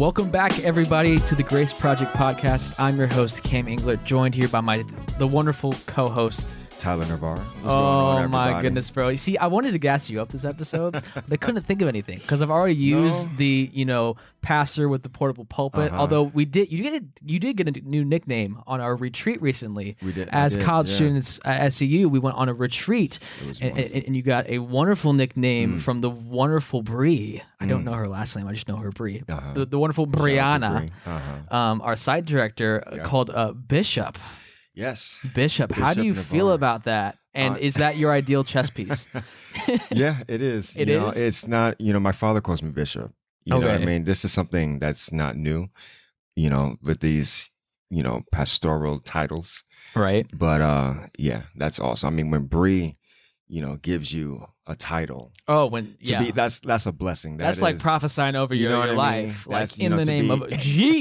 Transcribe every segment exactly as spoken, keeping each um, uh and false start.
Welcome back, everybody, to the Grace Project Podcast. I'm your host, Cam Englert, joined here by my the wonderful co-host, Tyler Navarre. What's oh going on, my everybody? goodness, bro! You see, I wanted to gas you up this episode, but I couldn't think of anything because I've already used No. the you know pastor with the portable pulpit. Uh-huh. Although we did, you did, you did get a new nickname on our retreat recently. We did. I As did, college yeah. students at S C U, we went on a retreat, It was and, wonderful. and, and you got a wonderful nickname Mm. from the wonderful Bree. I don't Mm. know her last name; I just know her Bree. Uh-huh. The, the wonderful Shout out to Brianna. Bree. Uh-huh. Um, our site director uh Yeah. called uh, Bishop. Yes. Bishop, how do Bishop you feel Navarre. about that? And Uh, is that your ideal chess piece? Yeah, it is. It you know, is? It's not, you know, my father calls me Bishop. You know what Okay. I mean? This is something that's not new, you know, with these, you know, pastoral titles. Right. But uh yeah, that's awesome. I mean, when Bree, you know, gives you a title Oh, when to yeah, be that's that's a blessing. That that's like is- prophesying over you your, know your what I mean? life, like That's, you in know, the to name be- of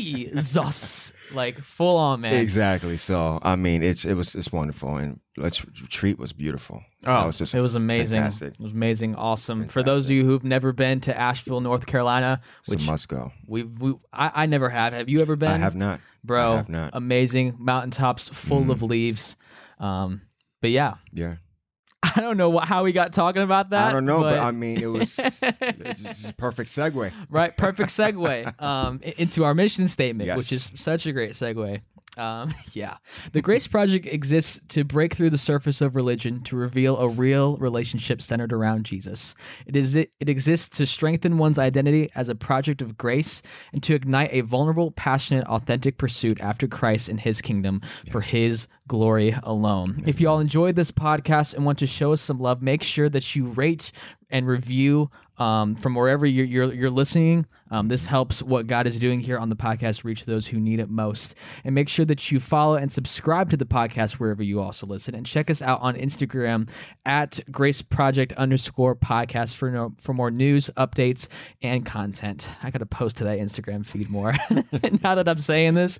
Jesus, like full on, man. Exactly. So I mean, it's it was it's wonderful, and let's retreat was beautiful. Oh, That was just it was amazing. fantastic. It was amazing, awesome. For those of you who've never been to Asheville, North Carolina, It's which a must go. we we I, I never have. Have you ever been? I have not, bro. I have not. Amazing mountaintops full Mhm. of leaves. Um, but yeah, Yeah, I don't know what, how we got talking about that. I don't know, but, I mean, it was it's just a perfect segue. Right, perfect segue um, i- into our mission statement, Yes. which is such a great segue. Um, yeah, the Grace Project exists to break through the surface of religion to reveal a real relationship centered around Jesus. It is it, it exists to strengthen one's identity as a project of grace and to ignite a vulnerable, passionate, authentic pursuit after Christ and His kingdom for His glory alone. If you all enjoyed this podcast and want to show us some love, make sure that you rate and review um, from wherever you're, you're, you're listening. Um, this helps what God is doing here on the podcast reach those who need it most. And make sure that you follow and subscribe to the podcast wherever you also listen. And check us out on Instagram at Grace Project underscore podcast for no, for more news, updates, and content. I got to post to that Instagram feed more now that I'm saying this.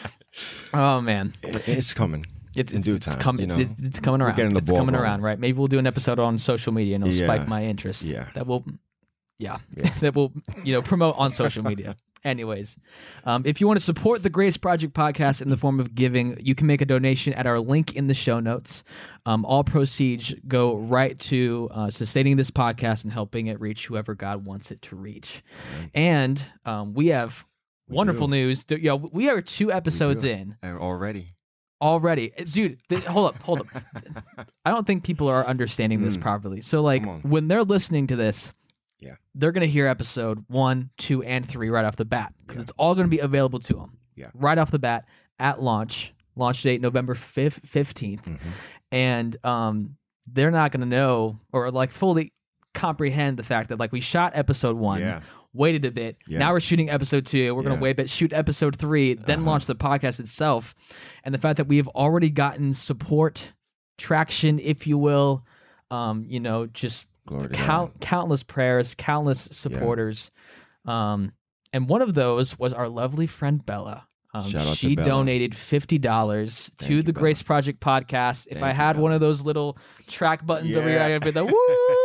Oh, man. It- It's coming. It's in it's, due it's time. coming. you know, it's, it's coming we're around. getting the It's ball coming rolling. around, right? Maybe we'll do an episode on social media and it'll Yeah. spike my interest. Yeah. That will, yeah, Yeah. that will, you know, promote on social media. Anyways, um, if you want to support the Grace Project podcast in the form of giving, you can make a donation at our link in the show notes. Um, all proceeds go right to uh, sustaining this podcast and helping it reach whoever God wants it to reach. And um, we have We wonderful do. news. You know, we are two episodes do. in. And already. Already, dude, th- hold up, hold up. I don't think people are understanding this Mm. properly. So, like, Come on. when they're listening to this, Yeah. they're gonna hear episode one, two, and three right off the bat because Yeah. it's all gonna be available to them. Yeah. Right off the bat at launch. Launch date November fifth, fifteenth, Mhm. and um, they're not gonna know or like fully comprehend the fact that like we shot episode one. Yeah. Waited a bit. Yeah. Now we're shooting episode two. We're going Yeah. to wait a bit, shoot episode three, then Uh-huh. launch the podcast itself. And the fact that we have already gotten support, traction, if you will, um, you know, just Glory to count, God. countless prayers, countless supporters. Um, and one of those was our lovely friend Bella. Um, Shout out to she Bella. donated fifty dollars Thank to you, the Bella. Grace Project podcast. If Thank I you, had Bella. one of those little track buttons over here, Yeah. I'd be like, woo!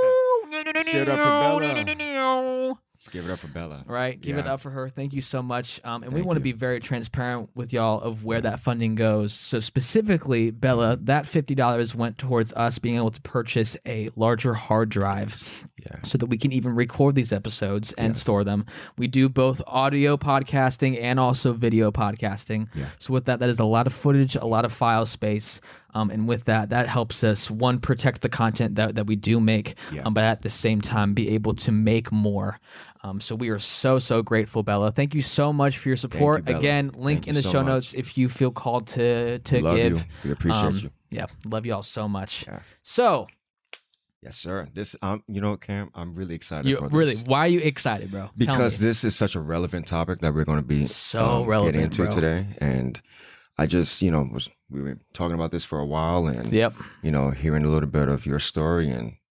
Let's give it up for Bella. Let's give it up for Bella. Right, give it Yeah. up for her. Thank you so much. Um, and we Thank want to you. be very transparent with y'all of where that funding goes. So specifically, Bella, that fifty dollars went towards us being able to purchase a larger hard drive Yeah. so that we can even record these episodes and Yeah. store them. We do both audio podcasting and also video podcasting. Yeah. So with that, that is a lot of footage, a lot of file space. Um, and with that, that helps us, one, protect the content that, that we do make, Yeah. um, but at the same time, be able to make more. Um, so we are so, so grateful, Bella. Thank you so much for your support. Bella. Again, link Thank in you the so show much. notes if you feel called to, to Love give. you. We appreciate Um, you. Yeah, love you all so much. Yeah. So, Yes, sir. This, um, you know, Cam, I'm really excited you for really, this. why are you excited, bro? Tell Because me. this is such a relevant topic that we're going to be So um, relevant, getting into bro. today. And I just, you know, was we were talking about this for a while, and Yep. you know, hearing a little bit of your story, and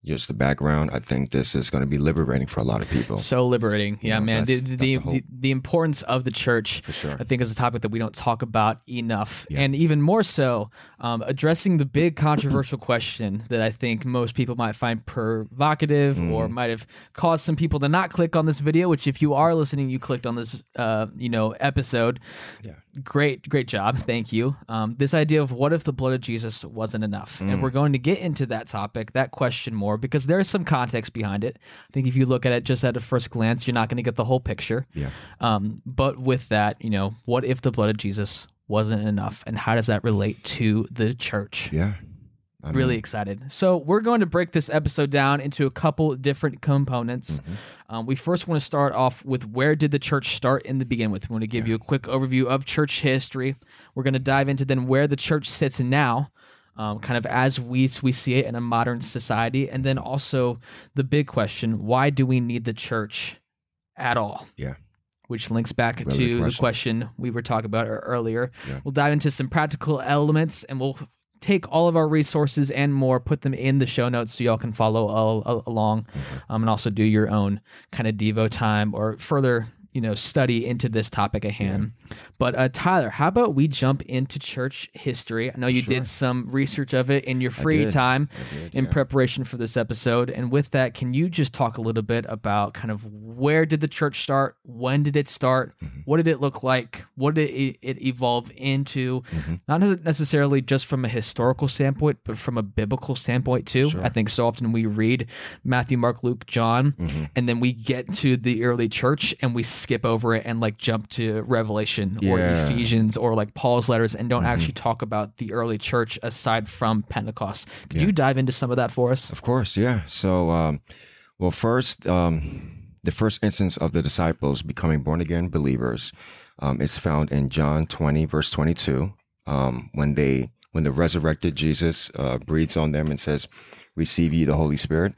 just the background, I think this is going to be liberating for a lot of people. So liberating. Yeah, You know, man. The, that's- the, that's the the, hope. the importance of the church, For sure. I think, is a topic that we don't talk about enough. Yeah. And even more so, um, addressing the big controversial question that I think most people might find provocative Mm-hmm. or might have caused some people to not click on this video, which if you are listening, you clicked on this, uh, you know, episode. Yeah. Great, great job. Thank you. Um, this idea of what if the blood of Jesus wasn't enough? Mm. And we're going to get into that topic, that question more, because there is some context behind it. I think if you look at it just at a first glance, you're not going to get the whole picture. Yeah. Um, but with that, you know, what if the blood of Jesus wasn't enough? And how does that relate to the church? Yeah. I Really mean, excited. So we're going to break this episode down into a couple different components. Mm-hmm. Um, we first want to start off with where did the church start in the begin with. We want to give you a quick overview of church history. We're going to dive into then where the church sits now, um, kind of as we we see it in a modern society, and then also the big question: why do we need the church at all? Yeah. Which links back Really to good the question. question we were talking about ear- earlier. Yeah. We'll dive into some practical elements, and we'll take all of our resources and more, put them in the show notes so y'all can follow all, all along, Mm-hmm. um, and also do your own kind of Devo time or further, you know, study into this topic at hand. But uh, Tyler, how about we jump into church history? I know you Sure. did some research of it in your free did. time I did, in yeah. preparation for this episode. And with that, can you just talk a little bit about kind of where did the church start? When did it start? Mm-hmm. What did it look like? What did it, it evolve into? Mm-hmm. Not necessarily just from a historical standpoint, but from a biblical standpoint too. Sure. I think so often we read Matthew, Mark, Luke, John, Mm-hmm. and then we get to the early church and we skip over it and like jump to Revelation or Yeah. Ephesians or like Paul's letters and don't actually talk about the early church aside from Pentecost. Could Yeah. you dive into some of that for us? Of course, yeah. So, um, well, first, um, the first instance of the disciples becoming born again believers um, is found in John twenty, verse twenty-two, um, when they when the resurrected Jesus uh, breathes on them and says, "Receive ye the Holy Spirit."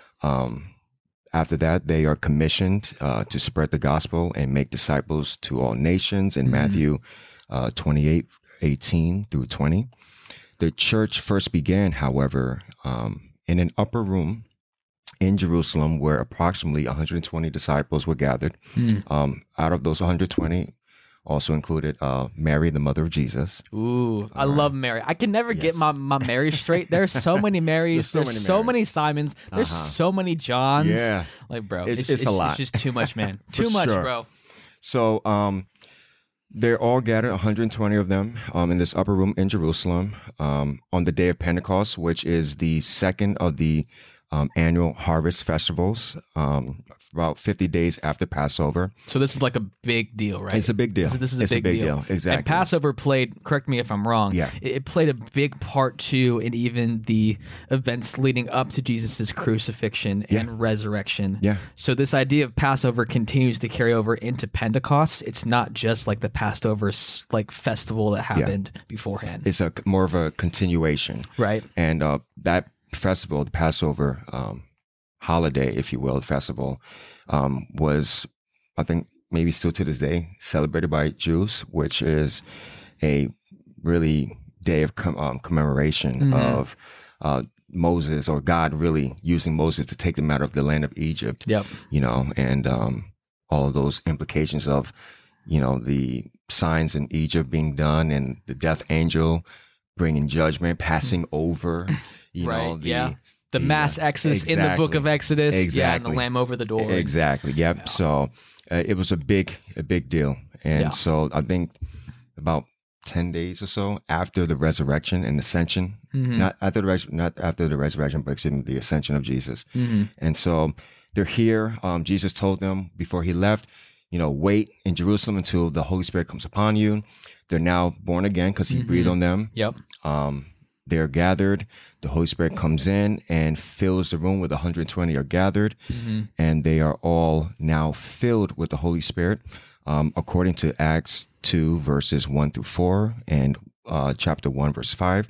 Um, after that, they are commissioned uh, to spread the gospel and make disciples to all nations in Matthew uh, twenty-eight, eighteen through twenty. The church first began, however, um, in an upper room in Jerusalem where approximately one hundred twenty disciples were gathered. Um, out of those one hundred twenty, also included uh, Mary, the mother of Jesus. Ooh, I love Mary. I can never get Yes. my, my Mary straight. There's so many Marys. There's There's so so, many many Marys. Simons. There's Uh-huh. so many Johns. Yeah. Like, bro, It's- it's, it's a lot. It's just too much, man. For too much, sure. bro. So um, they're all gathered, one hundred twenty of them, um, in this upper room in Jerusalem um, on the day of Pentecost, which is the second of the um, annual harvest festivals, um, about fifty days after Passover. So this is like a big deal, right? It's a big deal. This, this is a It's big, deal. Exactly. And Passover played, correct me if I'm wrong, Yeah. it, it played a big part too in even the events leading up to Jesus' crucifixion and resurrection. Yeah. So this idea of Passover continues to carry over into Pentecost. It's not just like the Passover s- like festival that happened beforehand. It's a more of a continuation. Right. And uh, that festival, the Passover um, holiday, if you will, the festival, um, was, I think, maybe still to this day, celebrated by Jews, which is a really day of com- um, commemoration Mm-hmm. of uh, Moses or God really using Moses to take them out of the land of Egypt. Yep. You know, and um, all of those implications of, you know, the signs in Egypt being done and the death angel bringing judgment, passing over, you Right. know, the, yeah. The the, mass uh, exodus in the book of exactly. Exodus. Yeah. And the Exactly. lamb over the door. Exactly. Yep. So uh, it was a big, a big deal. And Yeah. so I think about ten days or so after the resurrection and ascension, Mhm. not after the res- not after the resurrection, but excuse me, the ascension of Jesus. Mhm. And so they're here. Um, Jesus told them before he left, you know, wait in Jerusalem until the Holy Spirit comes upon you. They're now born again because he breathed on them. Yep. Um, they're gathered. The Holy Spirit comes in and fills the room where the one hundred twenty are gathered. And they are all now filled with the Holy Spirit, um, according to Acts two, verses one through four, and uh, chapter one, verse five.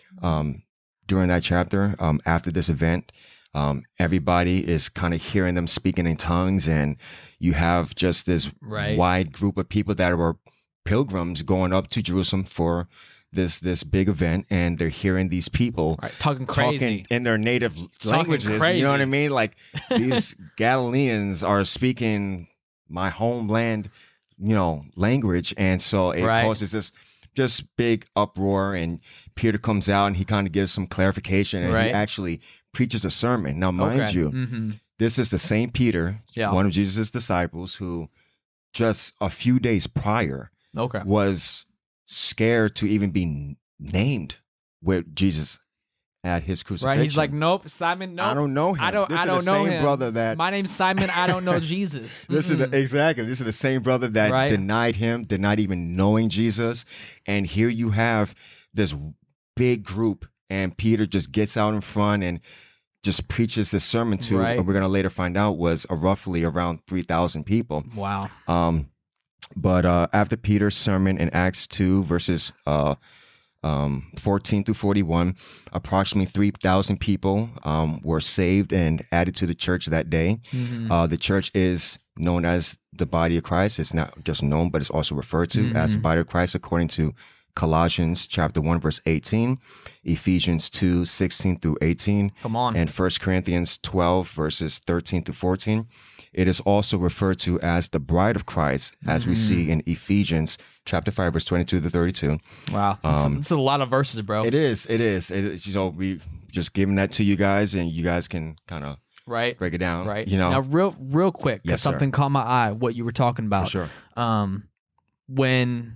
Um, during that chapter, um, after this event, um, everybody is kind of hearing them speaking in tongues, and you have just this Right. wide group of people that were pilgrims going up to Jerusalem for this this big event, and they're hearing these people right. talking crazy talking in their native talking languages. Crazy. You know what I mean? Like these Galileans are speaking my homeland, you know, language, and so it right. causes this just big uproar. And Peter comes out and he kind of gives some clarification, and right. he actually preaches a sermon. Now, mind okay. you, mm-hmm. this is the same Peter, yeah. one of Jesus' disciples, who just a few days prior okay. was scared to even be named with Jesus at his crucifixion. Right? He's like, nope, Simon, nope. I don't know him. I don't. This I is don't the know same him. brother that. My name's Simon. I don't know Jesus. This is the, exactly. This is the same brother that right? denied him, denied even knowing Jesus. And here you have this big group, and Peter just gets out in front and just preaches this sermon to, right. and we're going to later find out was a roughly around three thousand people. Wow. Um, but uh, after Peter's sermon in Acts two, verses uh, um, fourteen through forty-one, approximately three thousand people um, were saved and added to the church that day. Mm-hmm. Uh, the church is known as the body of Christ. It's not just known, but it's also referred to mm-hmm. as the body of Christ according to Colossians chapter one, verse eighteen, Ephesians two, sixteen through eighteen, Come on. and First Corinthians twelve, verses thirteen through fourteen. It is also referred to as the bride of Christ, as mm-hmm. we see in Ephesians chapter five, verse twenty-two to thirty-two. Wow. It's um, a, a lot of verses, bro. It is. It is. It is. You know, we just giving that to you guys, and you guys can kind of right. break it down. Right. You know, now, real, real quick, because yes, something sir. caught my eye, what you were talking about. For sure. Um, when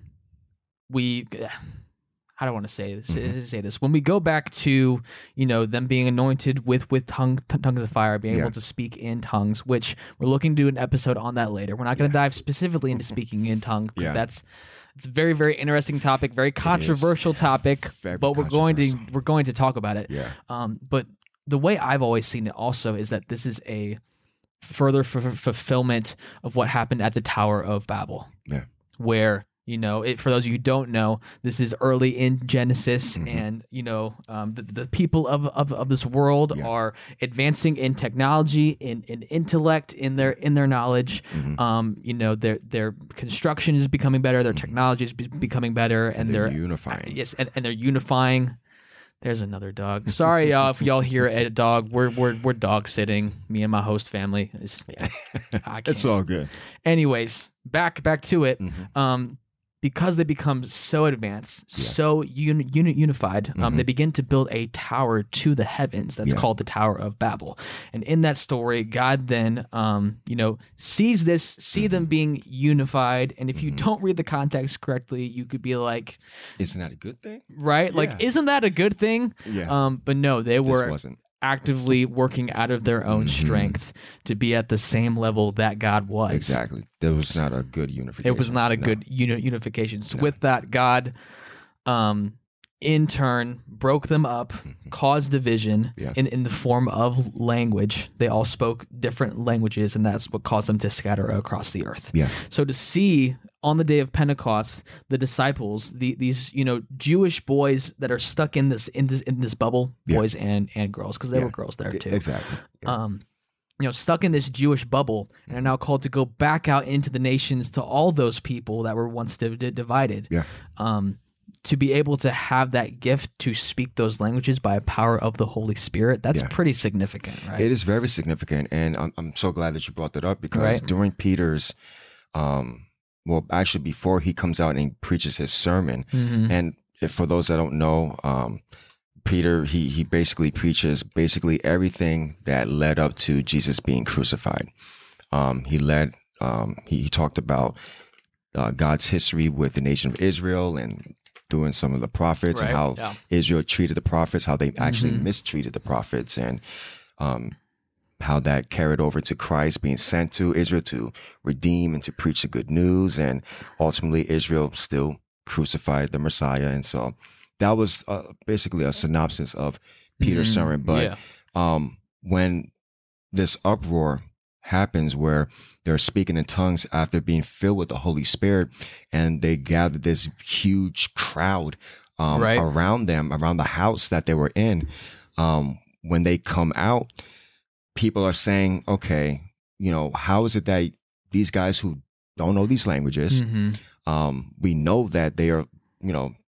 we, how do I want to say this? Mm-hmm. Say this. When we go back to, you know, them being anointed with with tongue, t- tongues of fire, being yeah. able to speak in tongues, which we're looking to do an episode on that later. We're not going to yeah. dive specifically into speaking in tongues because yeah. that's it's a very very interesting topic, very controversial topic. Very but we're going to we're going to talk about it. Yeah. Um, but the way I've always seen it also is that this is a further f- f- fulfillment of what happened at the Tower of Babel. Yeah. Where, you know, it, for those of you who don't know, this is early in Genesis, mm-hmm. and, you know, um, the, the people of, of, of this world yeah. are advancing in technology, in, in intellect, in their in their knowledge. Mm-hmm. Um, you know, their their construction is becoming better, their technology is be- becoming better, and, and they're, they're unifying. Yes, and, and they're unifying. There's another dog. Sorry, y'all, if y'all hear a dog. We're we're we're dog sitting. Me and my host family. It's, it's all good. Anyways, back back to it. Mm-hmm. Um, because they become so advanced, yeah. so uni- uni- unified, um, mm-hmm. they begin to build a tower to the heavens. That's yeah. called the Tower of Babel. And in that story, God then, um, you know, sees this, see mm-hmm. them being unified. And if you mm-hmm. don't read the context correctly, you could be like, "Isn't that a good thing?" Right? Yeah. Like, isn't that a good thing? Yeah. Um, but no, they were. This wasn't. actively working out of their own mm-hmm. strength to be at the same level that God was. Exactly. There was not a good unification. It was not a no. good uni- unification. So no. with that, God, um, in turn, broke them up, mm-hmm. caused division yeah. in, in the form of language. They all spoke different languages, and that's what caused them to scatter across the earth. Yeah. So to see on the day of Pentecost, the disciples, the, these you know Jewish boys that are stuck in this in this in this bubble, yeah. boys and and girls, because there yeah. were girls there too. Exactly. Yeah. Um, you know, stuck in this Jewish bubble, and are now called to go back out into the nations to all those people that were once div- divided. Yeah. Um, to be able to have that gift to speak those languages by a power of the Holy Spirit, that's yeah. pretty significant, right? It is very significant, and I'm I'm so glad that you brought that up because right. during Peter's, um, well, actually before he comes out and preaches his sermon, mm-hmm. and if, for those that don't know, um, Peter he he basically preaches basically everything that led up to Jesus being crucified. Um, he led um, he, he talked about uh, God's history with the nation of Israel and doing some of the prophets right. and how yeah. Israel treated the prophets, how they actually mm-hmm. mistreated the prophets, and um, how that carried over to Christ being sent to Israel to redeem and to preach the good news. And ultimately, Israel still crucified the Messiah. And so that was uh, basically a synopsis of Peter's mm-hmm. sermon. But yeah. um, when this uproar happens where they're speaking in tongues after being filled with the Holy Spirit, and they gathered this huge crowd um, right. around them, around the house that they were in. Um, when they come out, people are saying, okay, you know, how is it that these guys who don't know these languages, mm-hmm. um, we know that they are, you know,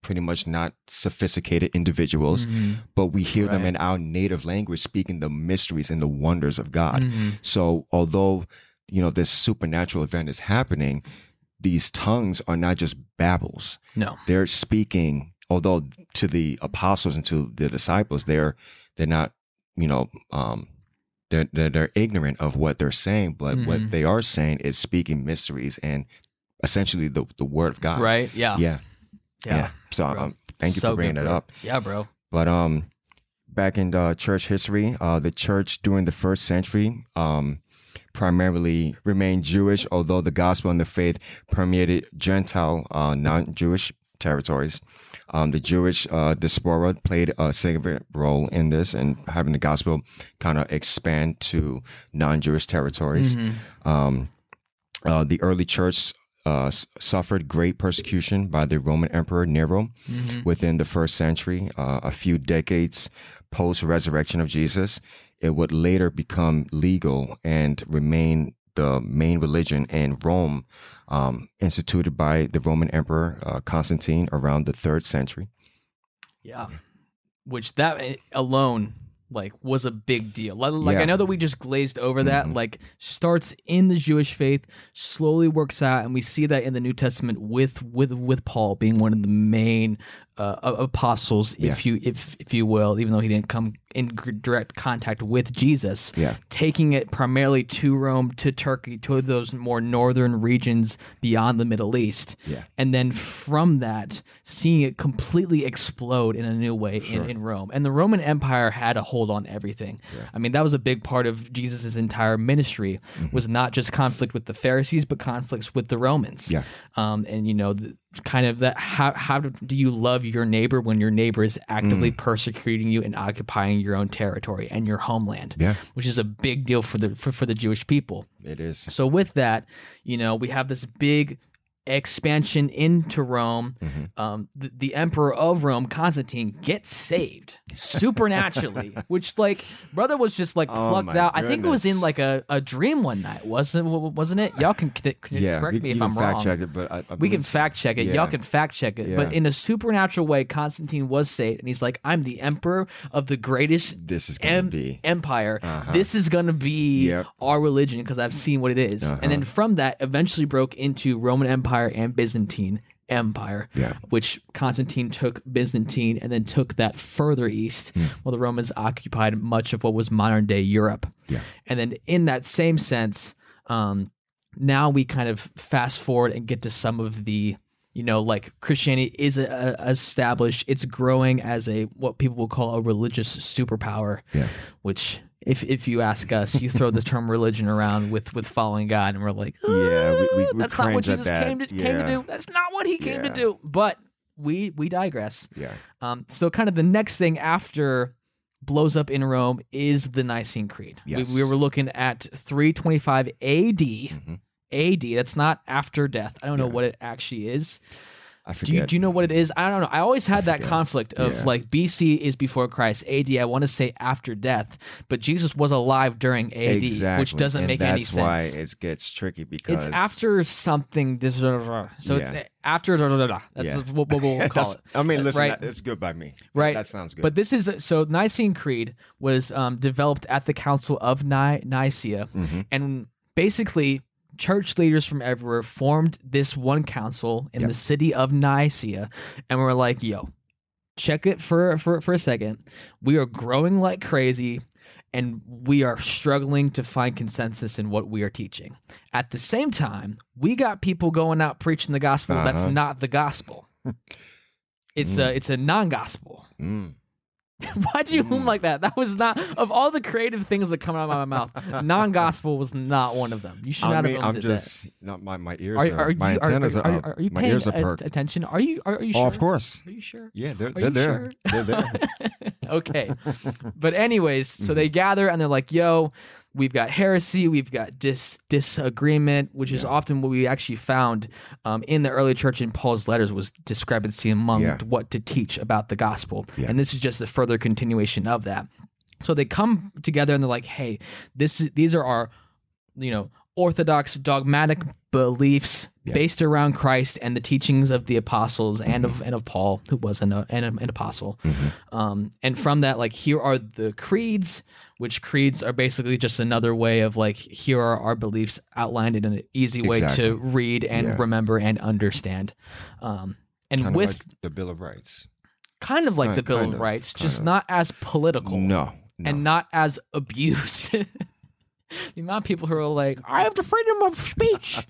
pretty much not sophisticated individuals, Mm-hmm. but we hear them Right. in our native language speaking the mysteries and the wonders of God. Mm-hmm. So although, you know, this supernatural event is happening, these tongues are not just babbles. No. They're speaking, although to the apostles and to the disciples, they're they're not, you know, um, they're, they're they're ignorant of what they're saying, but Mhm. what they are saying is speaking mysteries and essentially the the word of God. Right? Yeah. Yeah. Yeah. Yeah. So bro. um, thank you So for bringing good, that bro. up. Yeah, bro. But um, back in the church history, uh, the church during the first century um, primarily remained Jewish, although the gospel and the faith permeated Gentile, uh, non-Jewish territories. Um, the Jewish uh, diaspora played a significant role in this and having the gospel kind of expand to non-Jewish territories. Mhm. Um, uh, the early church uh, s- suffered great persecution by the Roman Emperor Nero Mhm. within the first century, uh, a few decades post-resurrection of Jesus. It would later become legal and remain the main religion in Rome, um, instituted by the Roman Emperor uh, Constantine around the third century. Yeah. Which that eh, alone like was a big deal. Like, like Yeah. I know that we just glazed over that. Mhm. Like starts in the Jewish faith, slowly works out, and we see that in the New Testament with with with Paul being one of the main uh, apostles, if you if if you will, even though he didn't come in gr- direct contact with Jesus. Yeah. Taking it primarily to Rome, to Turkey, to those more northern regions beyond the Middle East. Yeah. And then from that, seeing it completely explode in a new way Sure. in, in Rome. And the Roman Empire had a hold on everything. Yeah. I mean, that was a big part of Jesus' entire ministry, Mm-hmm. was not just conflict with the Pharisees, but conflicts with the Romans. Yeah. Um, and, you know, the, kind of that, how, how do you love your neighbor when your neighbor is actively Mm. persecuting you and occupying your own territory and your homeland? Yeah. Which is a big deal for the for, for the Jewish people. It is. So with that, you know, we have this big expansion into Rome. Mm-hmm. Um, the, the emperor of Rome, Constantine, gets saved supernaturally, which like brother was just like Oh, plucked my out. I think it was in goodness. like a, a dream one night, wasn't wasn't it? Y'all can, can Yeah. correct we, me you if can I'm fact wrong. check it, but I, I We can believe- fact check it. Yeah. Y'all can fact check it. But Yeah. in a supernatural way, Constantine was saved, and he's like, "I'm the emperor of the greatest This is going em- to be. empire. Uh-huh. This is going to be Yep. our religion because I've seen what it is." Uh-huh. And then from that, eventually broke into Roman Empire and Byzantine Empire, Yeah. which Constantine took Byzantine and then took that further east, Hmm. while the Romans occupied much of what was modern day Europe. Yeah. And then in that same sense, um, now we kind of fast forward and get to some of the, you know, like Christianity is a, a established, it's growing as a what people will call a religious superpower, Yeah. which if if you ask us, you throw the term religion around with with following God, and we're like, Yeah, we- we- "Uh, we that's not what cringe at Jesus that. came to came to Yeah. do. That's not what he came to Yeah. do." But we we digress. Yeah. Um, so kind of the next thing after blows up in Rome is the Nicene Creed. Yes. We, we were looking at three twenty-five A D. Mhm. A D. That's not after death. I don't know Yeah. what it actually is. I Do you, forget. do you know what it is? I don't know. I always had that forget. conflict of Yeah. like B C is before Christ, A D I want to say after death, but Jesus was alive during A D, Exactly. which doesn't and make that's any sense. why it gets tricky because It's after something. So it's Yeah. after. That's Yeah. what, what we'll call That's- it. I mean, listen, Right. that, it's good by me. Right. That sounds good. But this is so Nicene Creed was um, developed at the Council of Ni- Nicaea, Mm-hmm. and basically church leaders from everywhere formed this one council in Yep. the city of Nicaea, and we were like, "Yo, check it for for for a second. We are growing like crazy." And we are struggling to find consensus in what we are teaching. At the same time, we got people going out preaching the gospel that's Uh-huh. not the gospel. It's a it's a non-gospel. Mm. Why'd you hum like that? That was not of all the creative things that come out of my mouth. Non-gospel was not one of them. You should I not mean, have I'm hummed just not my my ears that. are, Are, are, my you, are, antennas are, are, are, up. are you my paying ears are a- perked. attention? Are you are, are you Oh, sure? of course. Are you sure? Yeah, they're Are they're you there. sure? They're there. Okay. But anyways, so Mm-hmm. they gather and they're like, "Yo, we've got heresy, we've got dis disagreement," which is Yeah. often what we actually found um, in the early church in Paul's letters was discrepancy among Yeah. what to teach about the gospel. Yeah. And this is just a further continuation of that. So they come together and they're like, "Hey, this is, these are our, you know, orthodox dogmatic beliefs Yeah. based around Christ and the teachings of the apostles and of and of Paul, who was an uh, an, an apostle. Mm-hmm. Um, and from that, like, here are the creeds, which creeds are basically just another way of like, here are our beliefs outlined in an easy way Exactly. to read and Yeah. remember and understand. Um, and Kind with of like the Bill of Rights. kind of like Kind- the Bill kind of of, Rights, kind just of. not as political. No, no. And not as abused. The amount of people who are like, I have the freedom of speech.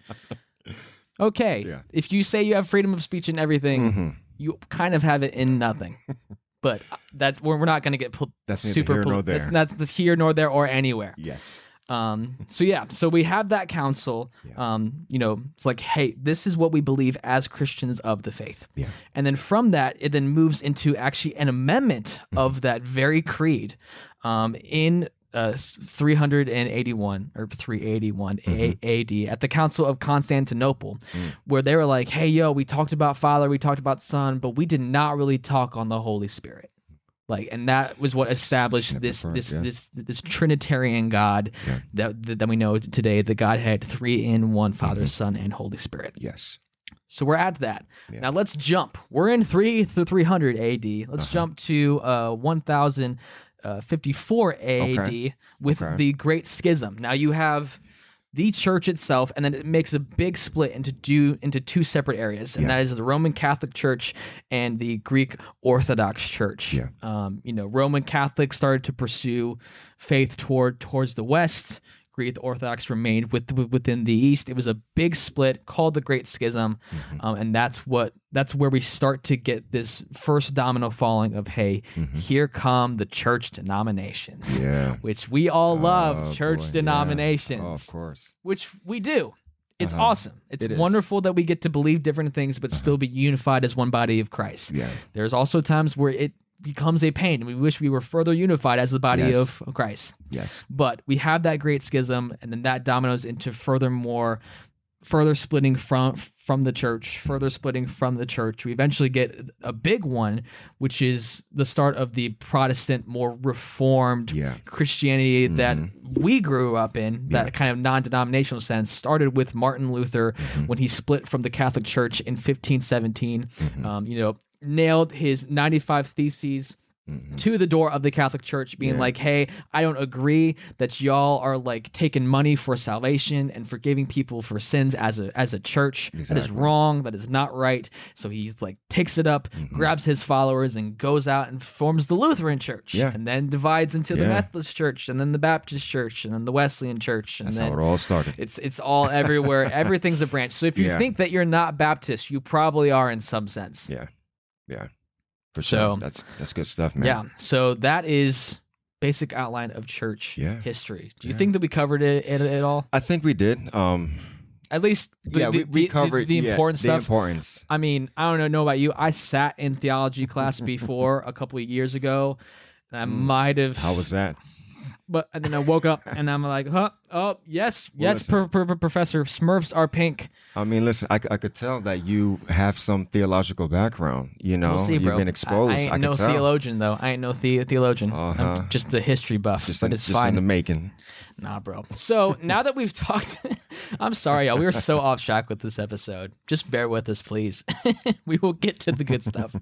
Okay, Yeah. if you say you have freedom of speech and everything, hmm you kind of have it in nothing. But that we're, we're not going to get pol- That's neither super here nor pol- there. That's, that's, that's here nor there or anywhere. Yes. Um, so yeah, so we have that council. Yeah. Um, you know, it's like, hey, this is what we believe as Christians of the faith. Yeah. And then from that, it then moves into actually an amendment of that very creed um, in uh, three eighty-one or three eighty-one A D at the Council of Constantinople, where they were like, hey, yo, we talked about Father, we talked about Son, but we did not really talk on the Holy Spirit. Like, and that was what established Snip this apart, this yeah. this this Trinitarian God Yeah. that that that we know today, the Godhead, three in one, Father, Mm-hmm. Son, and Holy Spirit. Yes. So we're at that. Yeah. Now let's jump. We're in three to three hundred A D. Let's Uh-huh. jump to uh, one thousand fifty-four A D Okay. with Okay. the Great Schism. Now you have the church itself, and then it makes a big split into two into two separate areas, and Yeah. that is the Roman Catholic Church and the Greek Orthodox Church. Yeah. Um, you know, Roman Catholics started to pursue faith toward towards the West. Greek Orthodox remained with, within the East. It was a big split called the Great Schism, Mm-hmm. um, and that's what that's where we start to get this first domino falling of, hey, here come the church denominations, Mm-hmm. Yeah. which we all love, Oh, church boy, yeah. denominations, Oh, of course. which we do. It's Uh-huh. awesome. It's It is. wonderful that we get to believe different things, but still be unified as one body of Christ. Yeah. There's also times where it becomes a pain, and we wish we were further unified as the body Yes. of, of Christ. Yes. But we have that great schism, and then that dominoes into furthermore, further splitting from from the church, further splitting from the church. We eventually get a big one, which is the start of the Protestant, more reformed Yeah. Christianity that we grew up in, that Yeah. kind of non-denominational sense. Started with Martin Luther when he split from the Catholic Church in fifteen seventeen. Um, you know, nailed his ninety-five Theses to the door of the Catholic Church, being Yeah. like, hey, I don't agree that y'all are like taking money for salvation and forgiving people for sins as a as a church. That is Exactly. wrong. That is not right. So he's like takes it up, Mm-hmm. grabs his followers, and goes out and forms the Lutheran Church, Yeah. and then divides into the Yeah. Methodist Church, and then the Baptist Church, and then the Wesleyan Church, and That's then how it all started. it's it's all everywhere. Everything's a branch. So if you Yeah. think that you're not Baptist, you probably are in some sense. Yeah. Yeah. For So- sure. That's that's good stuff, man. Yeah. So that is basic outline of church Yeah. history. Do you Yeah. think that we covered it at, at all? I think we did. Um At least the, yeah, we, the, we the- covered the, the yeah, important the stuff. importance. I mean, I don't know, know about you. I sat in theology class before a couple of years ago, and I might have. Mm. How was that? But and then I woke up and I'm like, huh? Oh, yes, Well, yes, per, per, per- Professor. Smurfs are pink. I mean, listen, I, c- I could tell that you have some theological background. You know, We'll see, bro. you've been exposed. I, I ain't I no could tell. theologian though. I ain't no the- theologian. Uh-huh. I'm just a history buff, Just, but in, it's just fine. in the making. Nah, bro. So now that we've talked, I'm sorry, y'all. We were so off track with this episode. Just bear with us, please. We will get to the good stuff.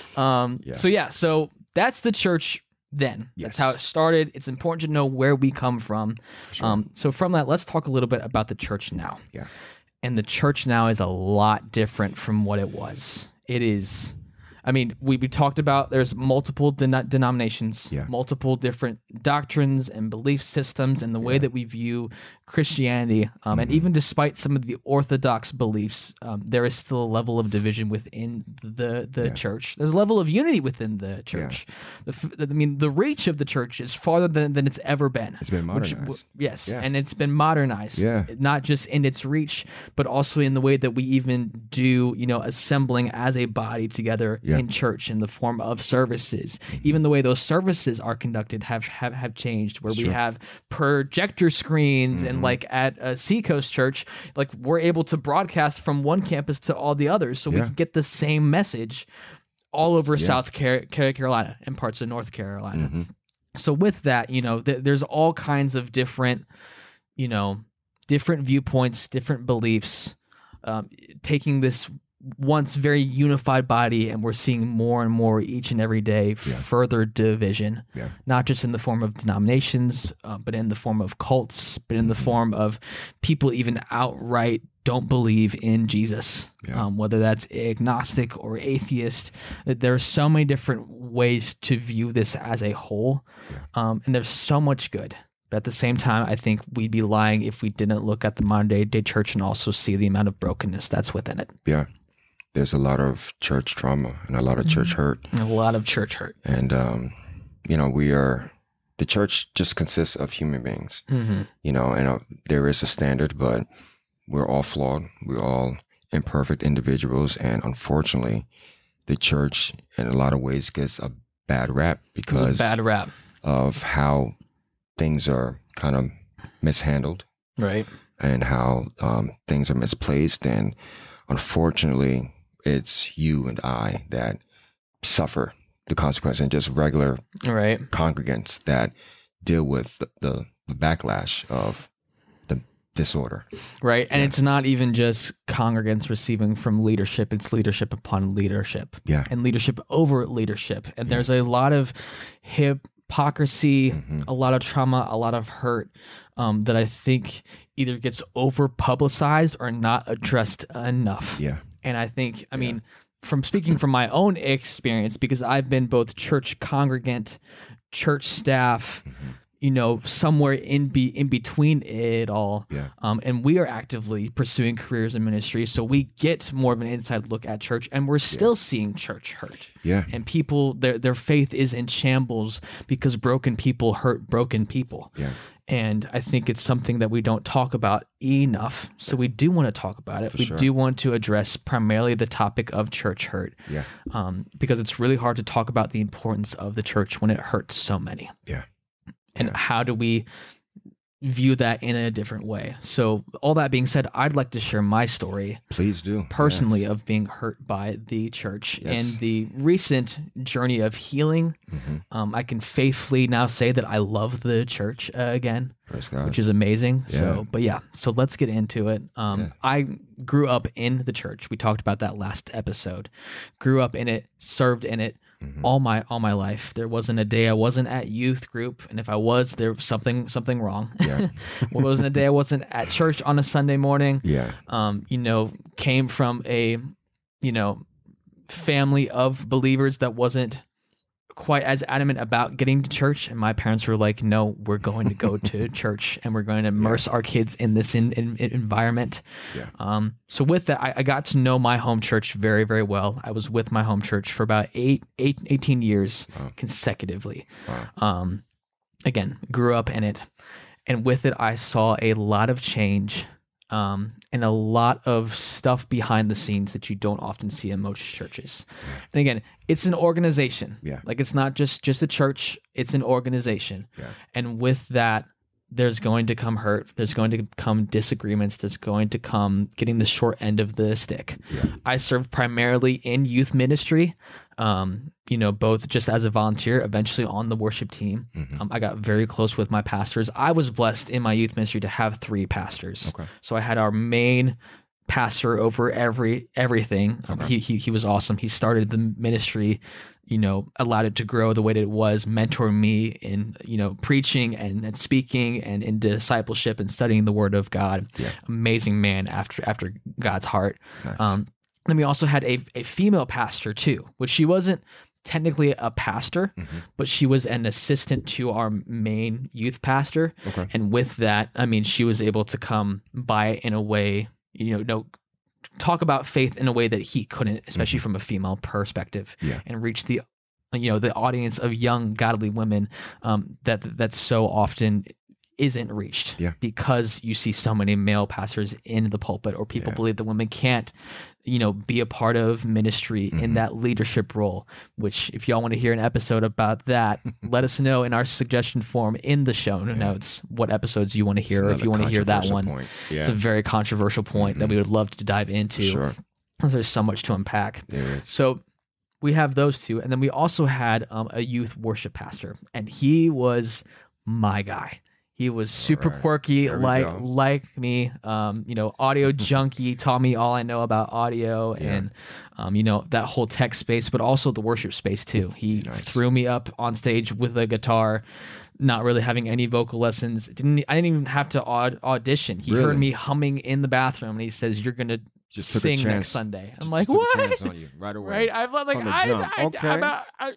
Um, Yeah. So yeah, so that's the church then. That's Yes. how it started. It's important to know where we come from. Um, so from that, let's talk a little bit about the church now. Yeah. And the church now is a lot different from what it was. It is, I mean, we, we talked about there's multiple den- denominations, Yeah. multiple different doctrines and belief systems, and the way that we view Christianity. Um, And even despite some of the orthodox beliefs, um, there is still a level of division within the the Yeah. church. There's a level of unity within the church. The, f- I mean, the reach of the church is farther than, than it's ever been. It's been which- modernized. yes, Yeah. and it's been modernized. Yeah. Not just in its reach, but also in the way that we even do, you know, assembling as a body together Yeah. in church in the form of services. Even the way those services are conducted have have, have changed, where we Sure. have projector screens and like at a Seacoast Church, like we're able to broadcast from one campus to all the others, so we Yeah. can get the same message all over South Car- Car- Carolina and parts of North Carolina. Mm-hmm. So with that, you know, th- there's all kinds of different, you know, different viewpoints, different beliefs, um, taking this once very unified body, and we're seeing more and more each and every day Yeah. further division, Yeah. not just in the form of denominations, uh, but in the form of cults, but in the form of people even outright don't believe in Jesus, Yeah. um, whether that's agnostic or atheist. There are so many different ways to view this as a whole, um, and there's so much good. But at the same time, I think we'd be lying if we didn't look at the modern day, day church and also see the amount of brokenness that's within it. Yeah. There's a lot of church trauma and a lot of church hurt. And a lot of church hurt. And, um, you know, we are, the church just consists of human beings, Mm-hmm. you know, and uh, there is a standard, but we're all flawed. We're all imperfect individuals. And unfortunately, the church in a lot of ways gets a bad rap because It's a bad rap. of how things are kind of mishandled Right. and how um, things are misplaced. And unfortunately, it's you and I that suffer the consequence, and just regular Right. congregants that deal with the, the, the backlash of the disorder. Right. And Yeah. it's not even just congregants receiving from leadership, it's leadership upon leadership Yeah. and leadership over leadership. And there's a lot of hypocrisy, Mhm. a lot of trauma, a lot of hurt um, that I think either gets over publicized or not addressed enough. Yeah. And I think, I mean, from speaking from my own experience, because I've been both church congregant, church staff, Mm-hmm. you know, somewhere in be in between it all. Yeah. Um, and we are actively pursuing careers in ministry, so we get more of an inside look at church, and we're still seeing church hurt. Yeah. And people, their their faith is in shambles because broken people hurt broken people. Yeah. And I think it's something that we don't talk about enough. So we do want to talk about it. For we sure. do want to address primarily the topic of church hurt, Yeah. um, because it's really hard to talk about the importance of the church when it hurts so many. Yeah. And Yeah. how do we view that in a different way? So all that being said, I'd like to share my story Please do. personally Yes. of being hurt by the church Yes. and the recent journey of healing. Mhm. Um, I can faithfully now say that I love the church uh, again, Praise God. which is amazing. Yeah. So, but yeah, so let's get into it. Um, Yeah. I grew up in the church. We talked about that last episode. Grew up in it, served in it Mhm. all my all my life. There wasn't a day I wasn't at youth group, and if I was, there was something something wrong. Yeah. There wasn't a day I wasn't at church on a Sunday morning. Yeah. Um, you know, came from a, you know, family of believers that wasn't quite as adamant about getting to church, and my parents were like, no, we're going to go to church and we're going to immerse our kids in this in, in, in environment. Yeah. Um, so with that, I, I got to know my home church very, very well. I was with my home church for about eight, eight, eighteen years Wow. consecutively. Wow. Um, again, grew up in it. And with it, I saw a lot of change um, and a lot of stuff behind the scenes that you don't often see in most churches. And again, it's an organization. Yeah. Like it's not just just a church, it's an organization. Yeah. And with that, there's going to come hurt. There's going to come disagreements. There's going to come getting the short end of the stick. Yeah. I served primarily in youth ministry, um, you know, both just as a volunteer, eventually on the worship team. Mhm. Um, I got very close with my pastors. I was blessed in my youth ministry to have three pastors. Okay. So I had our main pastor over every everything. Um, Okay. he, he he was awesome. He started the ministry, you know, allowed it to grow the way that it was, mentored me in, you know, preaching and, and speaking and in discipleship and studying the Word of God. Yeah. Amazing man after after God's heart. Nice. Um, then we also had a a female pastor too, which she wasn't technically a pastor, Mhm. but she was an assistant to our main youth pastor. Okay. And with that, I mean, she was able to come by in a way, you know, no, talk about faith in a way that he couldn't, especially from a female perspective, Yeah. and reach the, you know, the audience of young godly women um, that that so often isn't reached Yeah. because you see so many male pastors in the pulpit, or people Yeah. believe that women can't, you know, be a part of ministry in Mhm. that leadership role. Which, if y'all want to hear an episode about that, let us know in our suggestion form in the show notes what episodes you want to hear, or if Another you want to hear that controversial one. point. Yeah. It's a very controversial point that we would love to dive into. Sure. Because there's so much to unpack. There is. So we have those two, and then we also had um, a youth worship pastor, and he was my guy. He was super right. quirky, There we like go. like me. Um, you know, audio junkie, taught me all I know about audio Yeah. and um, you know, that whole tech space, but also the worship space too. He Nice. threw me up on stage with a guitar, not really having any vocal lessons. Didn't I didn't even have to aud- audition. He heard Really? me humming in the bathroom, and he says, "You're gonna Just took a sing chance. next Sunday." I'm Just like, took a "What?" chance on you right away. Right? I've like From the I, jump. I, Okay. I'm a- I,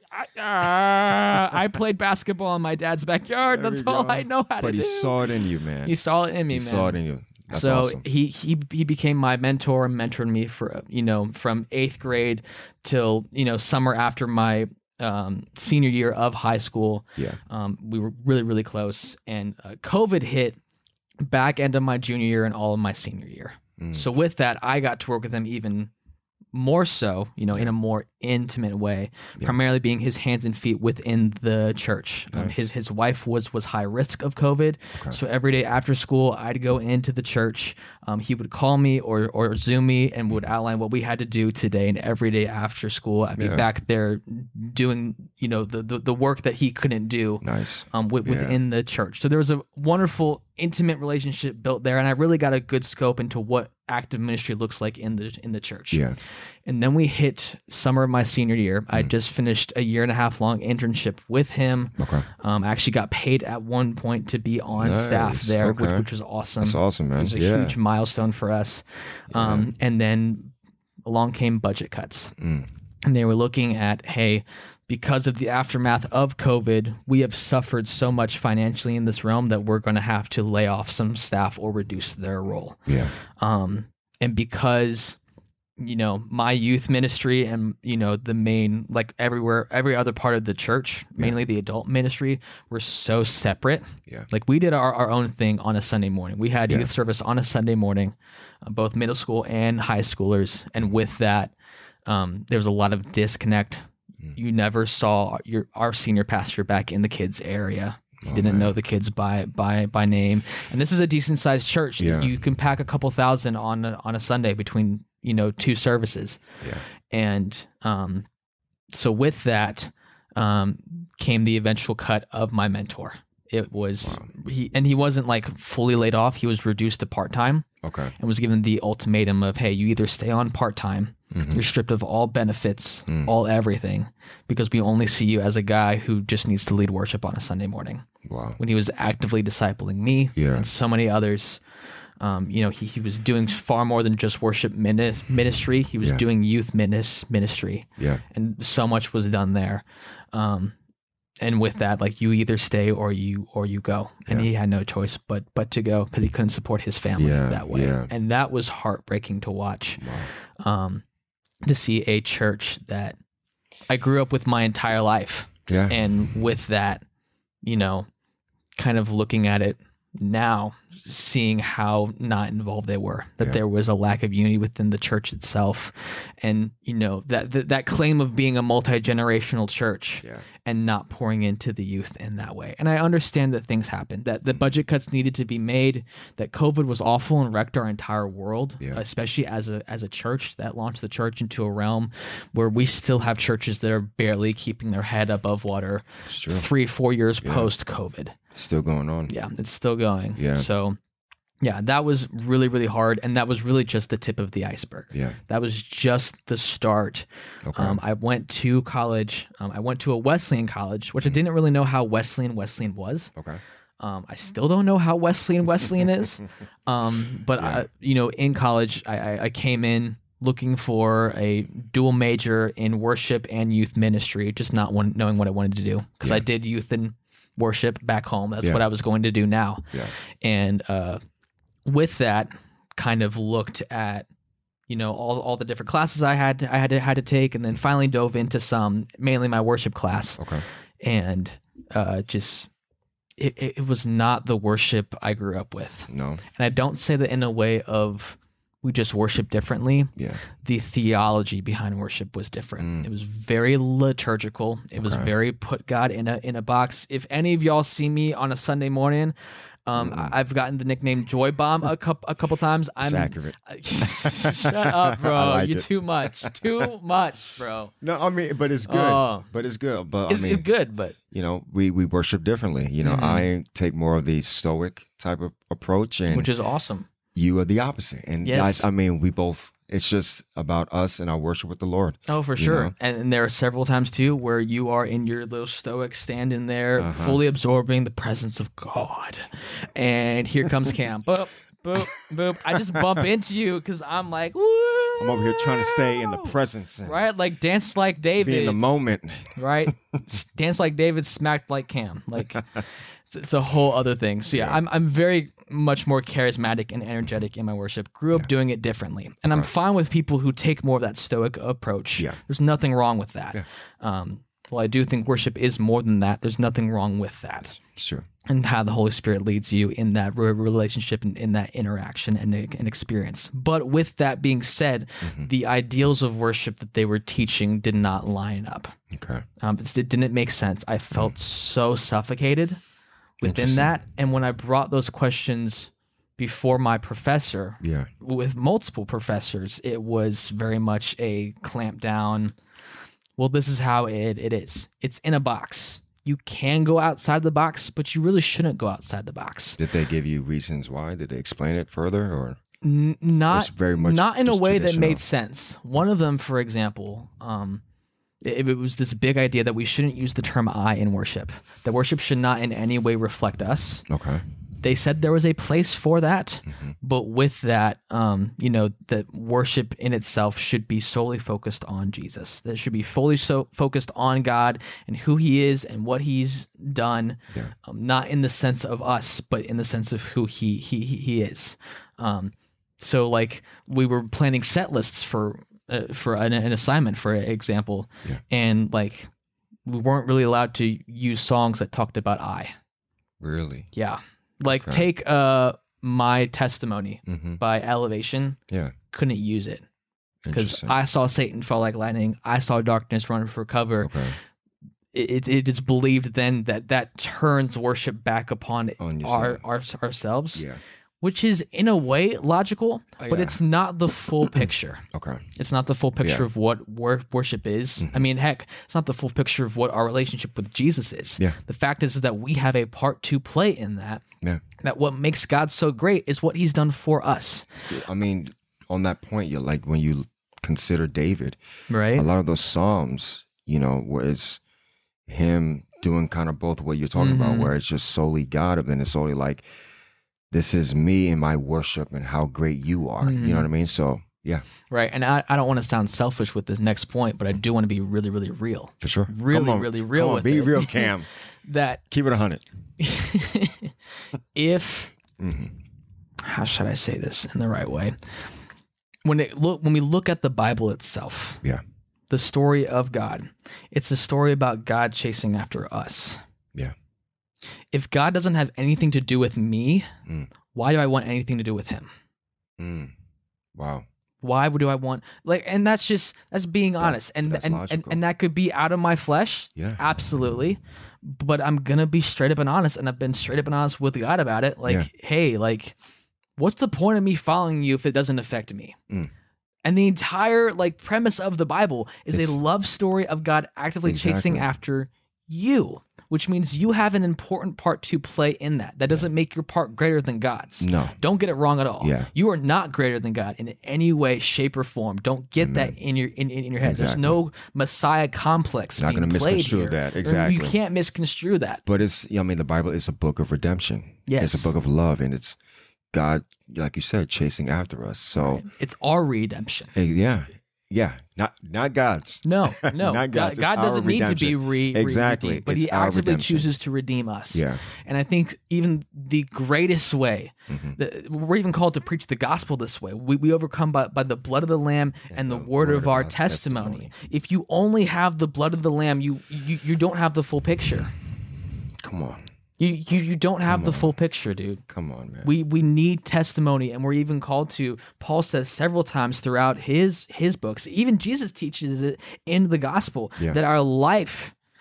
I, uh, I played basketball in my dad's backyard. There That's we all go. I know how But to he do. saw it in you, man. He saw it in me, He man. saw it in you. That's so awesome. he he he became my mentor and mentored me for you know from eighth grade till you know summer after my um, senior year of high school. Yeah. Um, we were really really close, and uh, COVID hit back end of my junior year and all of my senior year. Mm. So with that, I got to work with him even more so, you know, in a more intimate way, Yeah. primarily being his hands and feet within the church. Um, Nice. his his wife was was high risk of COVID, Okay. so every day after school, I'd go into the church. Um, he would call me or or Zoom me and would outline what we had to do today. And every day after school, I'd be Yeah. back there doing, you know, the the, the work that he couldn't do Nice. um, wi- Yeah. within the church. So there was a wonderful, intimate relationship built there, and I really got a good scope into what active ministry looks like in the in the church. Yeah. And then we hit summer of my senior year. I Mm. just finished a year and a half long internship with him. Okay. Um, I actually got paid at one point to be on staff Nice. there, which, Okay. which was awesome. That's awesome, man. It was a yeah. huge milestone for us. Um, and then along came budget cuts. Mm. And they were looking at, hey, because of the aftermath of COVID, we have suffered so much financially in this realm that we're going to have to lay off some staff or reduce their role. Yeah. Um, and because, you know, my youth ministry and, you know, the main, like everywhere, every other part of the church, mainly the adult ministry, were so separate. Yeah. Like we did our, our own thing on a Sunday morning. We had Yeah. youth service on a Sunday morning, uh, both middle school and high schoolers. And with that, um, there was a lot of disconnect. Mm. You never saw your our senior pastor back in the kids area. He Oh, didn't man. know the kids by by by name. And this is a decent sized church. Yeah. You can pack a couple thousand on a, on a Sunday between, you know, two services. Yeah. And um, so with that um, came the eventual cut of my mentor. It was Wow. he and he wasn't like fully laid off. He was reduced to part time Okay. and was given the ultimatum of, hey, you either stay on part time, Mhm. you're stripped of all benefits, Mm. all everything, because we only see you as a guy who just needs to lead worship on a Sunday morning. Wow. When he was actively discipling me Yeah. and so many others, um, you know, he, he was doing far more than just worship minis- ministry. He was Yeah. doing youth minis- ministry, Yeah. and so much was done there. Um, and with that, like you either stay or you or you go, and Yeah. he had no choice but but to go because he couldn't support his family Yeah, that way, yeah. and that was heartbreaking to watch. Wow. Um, to see a church that I grew up with my entire life, Yeah. and with that, you know, kind of looking at it now, seeing how not involved they were, that Yeah. there was a lack of unity within the church itself, and you know that that, that claim of being a multi-generational church Yeah. and not pouring into the youth in that way. And I understand that things happened, that the budget cuts needed to be made, that COVID was awful and wrecked our entire world, Yeah. especially as a as a church that launched the church into a realm where we still have churches that are barely keeping their head above water It's true. three, four years Yeah. post COVID. Still going on. Yeah, it's still going. Yeah. So yeah, that was really, really hard. And that was really just the tip of the iceberg. Yeah. That was just the start. Okay. Um, I went to college. Um, I went to a Wesleyan college, which I didn't really know how Wesleyan Wesleyan was. okay. Um, I still don't know how Wesleyan Wesleyan is. Um, but, Yeah. I, you know, in college, I, I, I came in looking for a dual major in worship and youth ministry, just not one, knowing what I wanted to do. Because I Yeah. did youth and worship back home. That's Yeah. what I was going to do now. Yeah. And uh, with that, kind of looked at, you know, all all the different classes I had I had to had to take, and then finally dove into some, mainly my worship class, Okay. and uh, just it, it it was not the worship I grew up with. No. And I don't say that in a way of we just worship differently. Yeah. The theology behind worship was different. Mm. It was very liturgical. It was Okay. very put God in a in a box. If any of y'all see me on a Sunday morning, Um, I- I've gotten the nickname Joy Bomb a couple a couple times. I'm It's accurate. Shut up, bro. I like You're it. too much. Too much, bro. No, I mean, but it's good. Oh. But it's good. But It's, I mean, it's good, but you know, we we worship differently. You know, Mhm. I take more of the stoic type of approach, and which is awesome. you are the opposite. And Yes. guys, I mean, we both. It's just about us and our worship with the Lord. Oh, for You sure. know? And, and there are several times too where you are in your little stoic standing there, Uh-huh. fully absorbing the presence of God. And here comes Cam. Boop, boop, boop. I just bump into you because I'm like, woo. I'm over here trying to stay in the presence, and Right? Like dance like be in David. the moment. Right? Dance like David, smacked like Cam. Like it's, it's a whole other thing. So yeah, Yeah. I'm I'm very much more charismatic and energetic in my worship. Grew up doing it differently. And I'm fine with people who take more of that stoic approach. Yeah. There's nothing wrong with that. Yeah. Um, well, I do think worship is more than that. There's nothing wrong with that. Sure. And how the Holy Spirit leads you in that re- relationship and in that interaction and, and experience. But with that being said, Mm-hmm. the ideals of worship that they were teaching did not line up. Okay. Um, it it didn't make sense. I felt so suffocated within Interesting. that. And when I brought those questions before my professor, Yeah. with multiple professors, it was very much a clamp down. Well, this is how it, it is. It's in a box. You can go outside the box, but you really shouldn't go outside the box. Did they give you reasons why? Did they explain it further, or N- not It's very much not in a just way that traditional. made sense. One of them, for example, um, it, it was this big idea that we shouldn't use the term "I" in worship. That worship should not in any way reflect us. okay? They said there was a place for that, Mm-hmm. but with that, um, you know, that worship in itself should be solely focused on Jesus. That should be fully so focused on God and who He is and what He's done, Yeah. um, not in the sense of us, but in the sense of who He He He he is. Um, so, like, we were planning set lists for uh, for an, an assignment, for example, Yeah. and like we weren't really allowed to use songs that talked about I. Really? Yeah. Like Okay. take uh My Testimony Mm-hmm. by Elevation. Yeah. Couldn't use it because Interesting. I saw Satan fall like lightning. I saw darkness run for cover. Okay. It, it it is believed then that that turns worship back upon On our, yourself. our ourselves, Yeah. which is in a way logical, Oh, but yeah. it's not the full picture. Okay. It's not the full picture Yeah. of what wor- worship is. Mm-hmm. I mean, heck, it's not the full picture of what our relationship with Jesus is. Yeah. The fact is that we have a part to play in that. Yeah. That what makes God so great is what He's done for us. I mean, on that point, you're like when you consider David, Right? a lot of those psalms, you know, where it's him doing kind of both what you're talking about, Mhm. where it's just solely God, but then it's solely like, this is me and my worship and how great you are. You know what I mean? So yeah, Right. And I, I don't want to sound selfish with this next point, but I do want to be really, really real. for sure. Really, Come on. really real Come on, with be it. real, Cam. That Keep it a hundred. if Mm-hmm. how should I say this in the right way? When it look when we look at the Bible itself, Yeah. the story of God, it's a story about God chasing after us. Yeah. If God doesn't have anything to do with me, Mm. why do I want anything to do with Him? Mm. Wow. Why do I want like? And that's just that's being honest, and that's and, and logical. and that could be out of my flesh, Yeah. absolutely. But I'm gonna be straight up and honest, and I've been straight up and honest with God about it. Like, Yeah. hey, like, what's the point of me following you if it doesn't affect me? Mm. And the entire like premise of the Bible is It's- a love story of God actively chasing Exactly. after you, which means you have an important part to play in that. That doesn't make your part greater than God's. No. Don't get it wrong at all. Yeah. You are not greater than God in any way, shape, or form. Don't get that in your in, in your head. There's Exactly. no Messiah complex Not being gonna played misconstrue here. that. Or Exactly. You can't misconstrue that. But it's, I mean, the Bible is a book of redemption. Yes. It's a book of love, and it's God, like you said, chasing after us. So, It's our redemption. eh, yeah, yeah, not not God's. No, no. Not God, God's. It's God our doesn't need to be redemption. re, Exactly. redeemed, but It's He our actively redemption. chooses to redeem us. Yeah. And I think even the greatest way, Mm-hmm. that we're even called to preach the gospel this way. We, we overcome by, by the blood of the Lamb and the, word, of our testimony. If you only have the blood of the Lamb, you you, you don't have the full picture. Come on, You you, you don't have the full picture, dude. come on, man. We we need testimony, and we're even called to. Paul says several times throughout his his books, even Jesus teaches it in the gospel, Yeah. that our life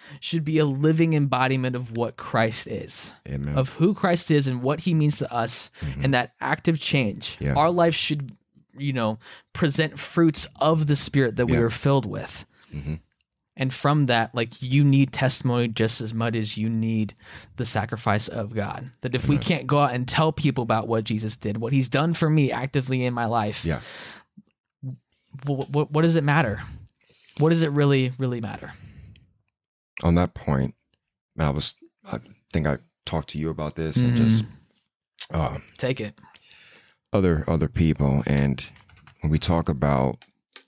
should be a living embodiment of what Christ is, Amen. of who Christ is and what he means to us, Mm-hmm. and that active change. Yeah. Our life should, you know, present fruits of the Spirit that we Yeah. are filled with. Mm-hmm. And from that, like, you need testimony just as much as you need the sacrifice of God. That if we can't go out and tell people about what Jesus did, what he's done for me actively in my life, Yeah. what, what, what does it matter? What does it really, really matter? On that point, I was, I think I talked to you about this and just uh, Take it. other other people, and when we talk about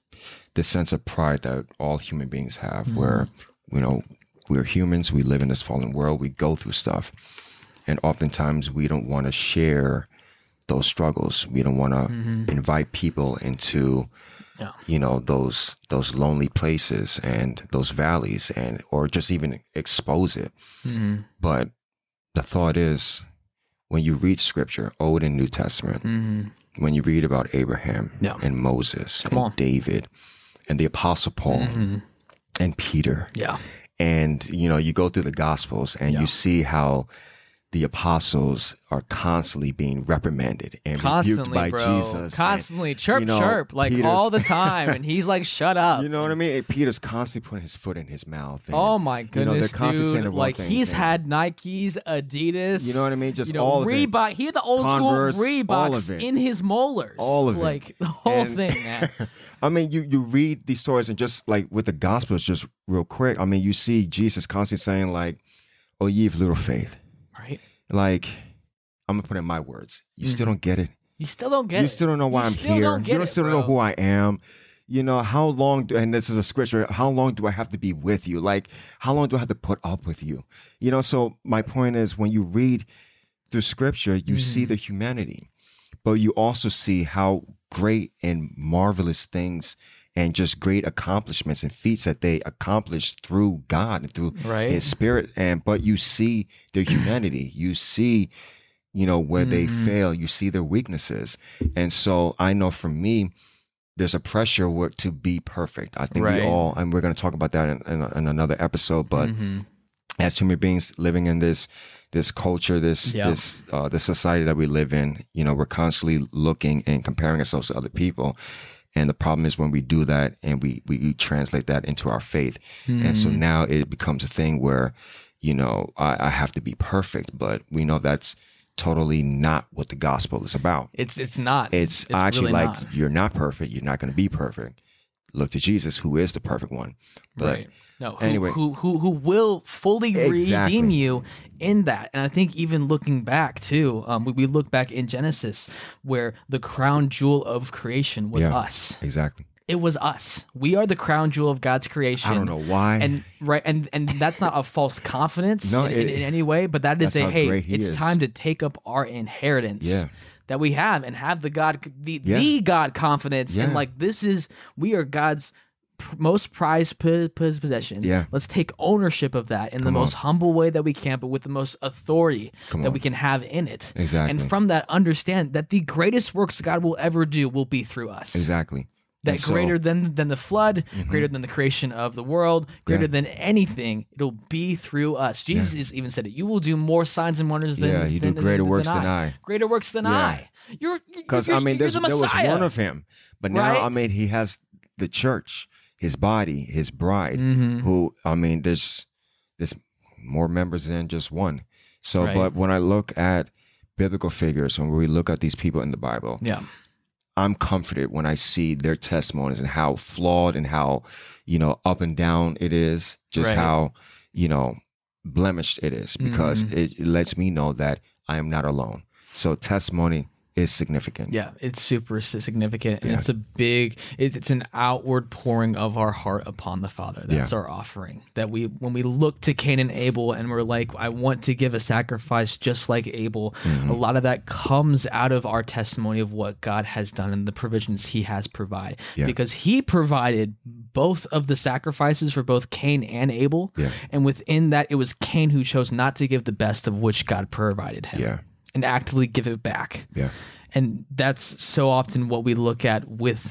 the sense of pride that all human beings have, Mm-hmm. where, you know, we're humans, we live in this fallen world, we go through stuff, and oftentimes we don't want to share those struggles. We don't want to Mm-hmm. invite people into, Yeah. you know, those those lonely places and those valleys, and or just even expose it. Mm-hmm. But the thought is, when you read Scripture, Old and New Testament, Mm-hmm. when you read about Abraham Yeah. and Moses Come and on. David and the Apostle Paul Mm-hmm. and Peter, Yeah. and you know, you go through the Gospels and Yeah. you see how the apostles are constantly being reprimanded and rebuked Constantly, by bro. Jesus. Constantly. And, chirp, you know, chirp. Like Peter's- all the time. And he's like, shut up. You know what I mean? Peter's constantly putting his foot in his mouth. And, Oh my you know, they're goodness, constantly saying the dude! wrong Like things, he's and- had Nikes, Adidas. You know what I mean? Just you know, all of it. Reebok. He had the old Converse, school all Reeboks of it. in his molars. All of it. Like the whole And- thing, man. I mean, you, you read these stories and just like with the Gospels, just real quick. I mean, you see Jesus constantly saying like, "Oh, ye of little faith." Right? Like, I'm gonna put in my words. You still don't get it. You still don't get You it. still don't know why You I'm still here. Don't get you don't it, still don't bro. know who I am. You know, how long do, and this is a scripture, how long do I have to be with you? Like, how long do I have to put up with you? You know, so my point is, when you read through scripture, you see the humanity, but you also see how great and marvelous things and just great accomplishments and feats that they accomplished through God and through Right. his spirit. And, but you see their humanity, you see, you know, where they fail, you see their weaknesses. And so I know for me, there's a pressure work to be perfect. I think Right. we all, and we're going to talk about that in, in, in another episode, but Mhm. as human beings living in this, this culture, this, Yeah. this, uh, the society that we live in, you know, we're constantly looking and comparing ourselves to other people. And the problem is when we do that and we, we translate that into our faith. And so now it becomes a thing where, you know, I, I have to be perfect, but we know that's totally not what the gospel is about. It's it's not. It's, actually really like, not. you're not perfect. You're not going to be perfect. Look to Jesus, who is the perfect one. But right. No. Who, anyway. who who who will fully Exactly. redeem you in that? And I think even looking back too, um, we, we look back in Genesis where the crown jewel of creation was Yeah. us. exactly. It was us. We are the crown jewel of God's creation. I don't know why. And right, and and that's not a false confidence No, in, it- in, in any way, but that is that's a how hey, great he it's is. time to take up our inheritance. Yeah. That we have and have the God, the Yeah. the God confidence, and Yeah. like this is we are God's pr- most prized p- p- possession. Yeah. Let's take ownership of that in the Come on. most humble way that we can, but with the most authority Come that on. we can have in it. Exactly. And from that, understand that the greatest works God will ever do will be through us. Exactly. That And so- greater than than the flood, greater than the creation of the world, greater Yeah. than anything, it'll be through us. Jesus even said it. You will do more signs and wonders than Yeah, you do than- greater than- works than I. Greater works than Yeah. I. You're Because you're- I mean, you're there's, the there was Messiah. one of him, but now Right? I mean, he has the church, his body, his bride. Mhm. Who I mean, there's there's more members than just one. So, Right. but when I look at biblical figures, when we look at these people in the Bible, Yeah. I'm comforted when I see their testimonies and how flawed and how, you know, up and down it is, just Right. how, you know, blemished it is, because Mhm. it lets me know that I am not alone. So testimony is significant. Yeah, it's super si- significant, and Yeah. it's a big. It, it's an outward pouring of our heart upon the Father. That's Yeah. our offering. That we, when we look to Cain and Abel, and we're like, I want to give a sacrifice just like Abel. Mm-hmm. A lot of that comes out of our testimony of what God has done and the provisions He has provided, Yeah. because He provided both of the sacrifices for both Cain and Abel, Yeah. and within that, it was Cain who chose not to give the best of which God provided him, Yeah. and actively give it back. Yeah. And that's so often what we look at with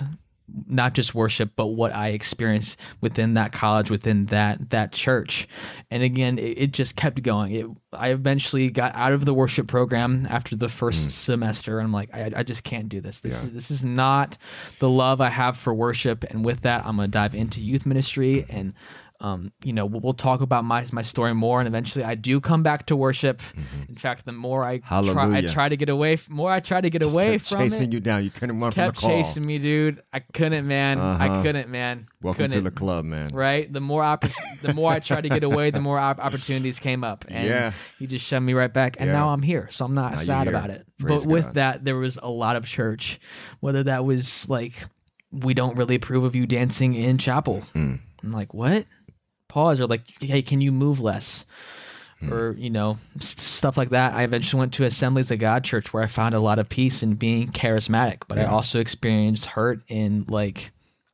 not just worship, but what I experienced within that college, within that that church. And again, it, it just kept going. It, I eventually got out of the worship program after the first mm. semester, and I'm like, I, I just can't do this. This yeah. is this is not the love I have for worship. And with that, I'm going to dive into youth ministry, and Um, you know, we'll, we'll talk about my my story more, and eventually I do come back to worship. Mm-hmm. In fact, the more I try, I try to get away, more I try to get Just away kept from chasing it, you down. You couldn't run kept from the call. chasing me, dude. I couldn't, man. Uh-huh. I couldn't, man. Welcome couldn't. to the club, man. Right? The more opp- the more I tried to get away, the more op- opportunities came up, and yeah. he just shoved me right back. And yeah. now I'm here, so I'm not now sad about it. Praise but with God. that, there was a lot of church, whether that was like, we don't really approve of you dancing in chapel. Mm. I'm like, what? Pause, or like, hey, can you move less? Hmm. Or, you know, s- stuff like that. I eventually went to Assemblies of God Church, where I found a lot of peace in being charismatic, but yeah. I also experienced hurt in like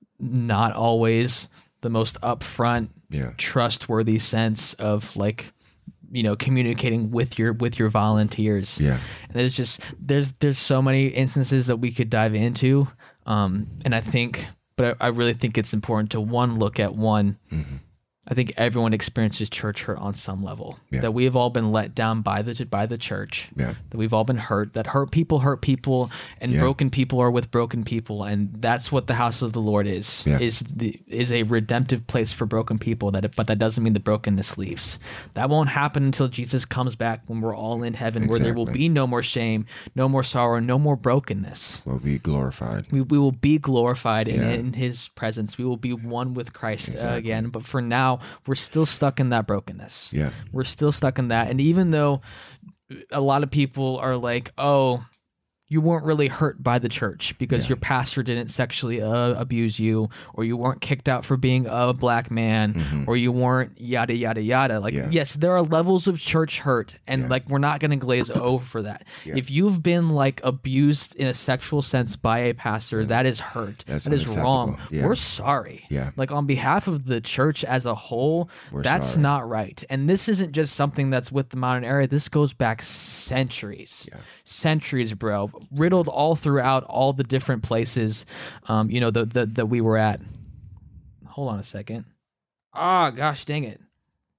not always the most upfront, yeah. trustworthy sense of like, you know, communicating with your with your volunteers. Yeah. And there's just there's there's so many instances that we could dive into. Um, and I think, but I, I really think it's important to one look at one. Mm-hmm. I think everyone experiences church hurt on some level. Yeah. That we have all been let down by the by the church. Yeah. That we've all been hurt. That hurt people hurt people, and yeah. broken people are with broken people, and that's what the house of the Lord is. Yeah. Is the is a redemptive place for broken people. That it, but that doesn't mean the brokenness leaves. That won't happen until Jesus comes back, when we're all in heaven, exactly. where there will be no more shame, no more sorrow, no more brokenness. We'll be glorified. We we will be glorified yeah. in, in His presence. We will be one with Christ exactly. uh, again. But for now, we're still stuck in that brokenness. Yeah. We're still stuck in that. And even though a lot of people are like, oh, you weren't really hurt by the church because yeah. your pastor didn't sexually uh, abuse you, or you weren't kicked out for being a black man, mm-hmm. or you weren't yada, yada, yada. Like, yeah. yes, there are levels of church hurt, and yeah. like, we're not going to glaze over for that. Yeah. If you've been like abused in a sexual sense by a pastor, yeah. that is hurt. That's that is wrong. Yeah. We're sorry. Yeah. Like, on behalf of the church as a whole, We're that's sorry. not right. And this isn't just something that's with the modern era. This goes back centuries. Yeah. Centuries, bro. Riddled all throughout all the different places, um, you know, that the, that we were at. Hold on a second. Ah, oh, gosh dang it.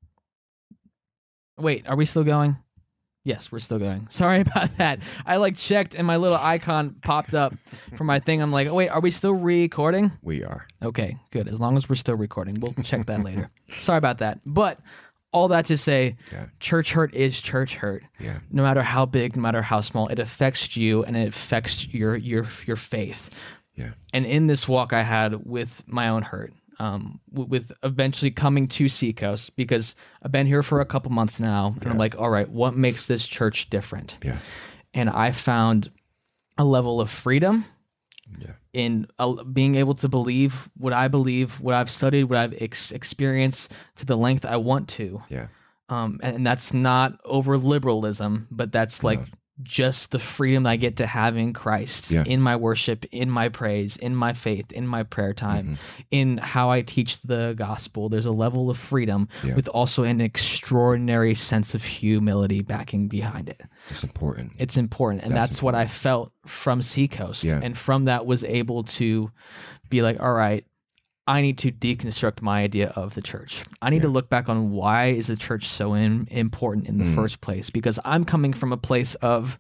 Wait, are we still going? Yes, we're still going. Sorry about that. I like checked and my little icon popped up for my thing. I'm like, oh, wait, are we still recording? We are. Okay, good. As long as we're still recording, we'll check that later. Sorry about that. But all that to say, yeah. church hurt is church hurt. Yeah. No matter how big, no matter how small, it affects you, and it affects your your your faith. Yeah. And in this walk I had with my own hurt, um, w- with eventually coming to Seacoast, because I've been here for a couple months now, and yeah. I'm like, all right, what makes this church different? Yeah. And I found a level of freedom. Yeah. In uh, being able to believe what I believe, what I've studied, what I've ex- experienced to the length I want to. Yeah. Um, and, and that's not over liberalism, but that's like no. just the freedom I get to have in Christ, yeah. in my worship, in my praise, in my faith, in my prayer time, mm-hmm. in how I teach the gospel. There's a level of freedom yeah. with also an extraordinary sense of humility backing behind it. It's important. It's important. And that's, that's important. What I felt from Seacoast. Yeah. And from that was able to be like, all right, I need to deconstruct my idea of the church. I need yeah. to look back on why is the church so in, important in the mm. first place? Because I'm coming from a place of,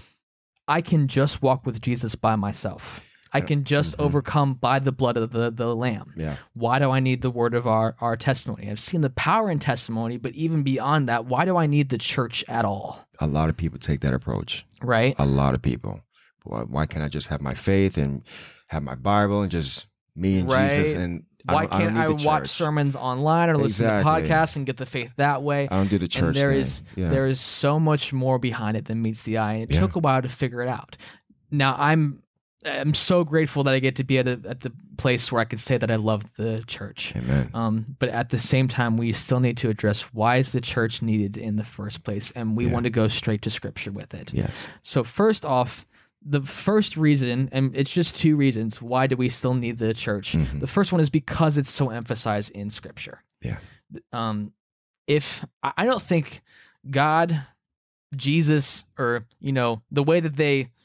I can just walk with Jesus by myself. I can just mm-hmm. overcome by the blood of the, the Lamb. Yeah. Why do I need the word of our, our testimony? I've seen the power in testimony, but even beyond that, why do I need the church at all? A lot of people take that approach. Right? A lot of people. Why, why can't I just have my faith and have my Bible and just me and right. Jesus? And why I can't I, I watch sermons online or listen exactly. to podcasts and get the faith that way? I don't do the church and there thing. is yeah. there is so much more behind it than meets the eye. And it yeah. took a while to figure it out. Now I'm I'm so grateful that I get to be at a, at the place where I can say that I love the church. Amen. Um, but at the same time, we still need to address why is the church needed in the first place, and we yeah. want to go straight to Scripture with it. Yes. So first off, the first reason, and it's just two reasons, why do we still need the church? Mm-hmm. The first one is because it's so emphasized in Scripture. Yeah. Um, if I don't think God, Jesus, or you know the way that they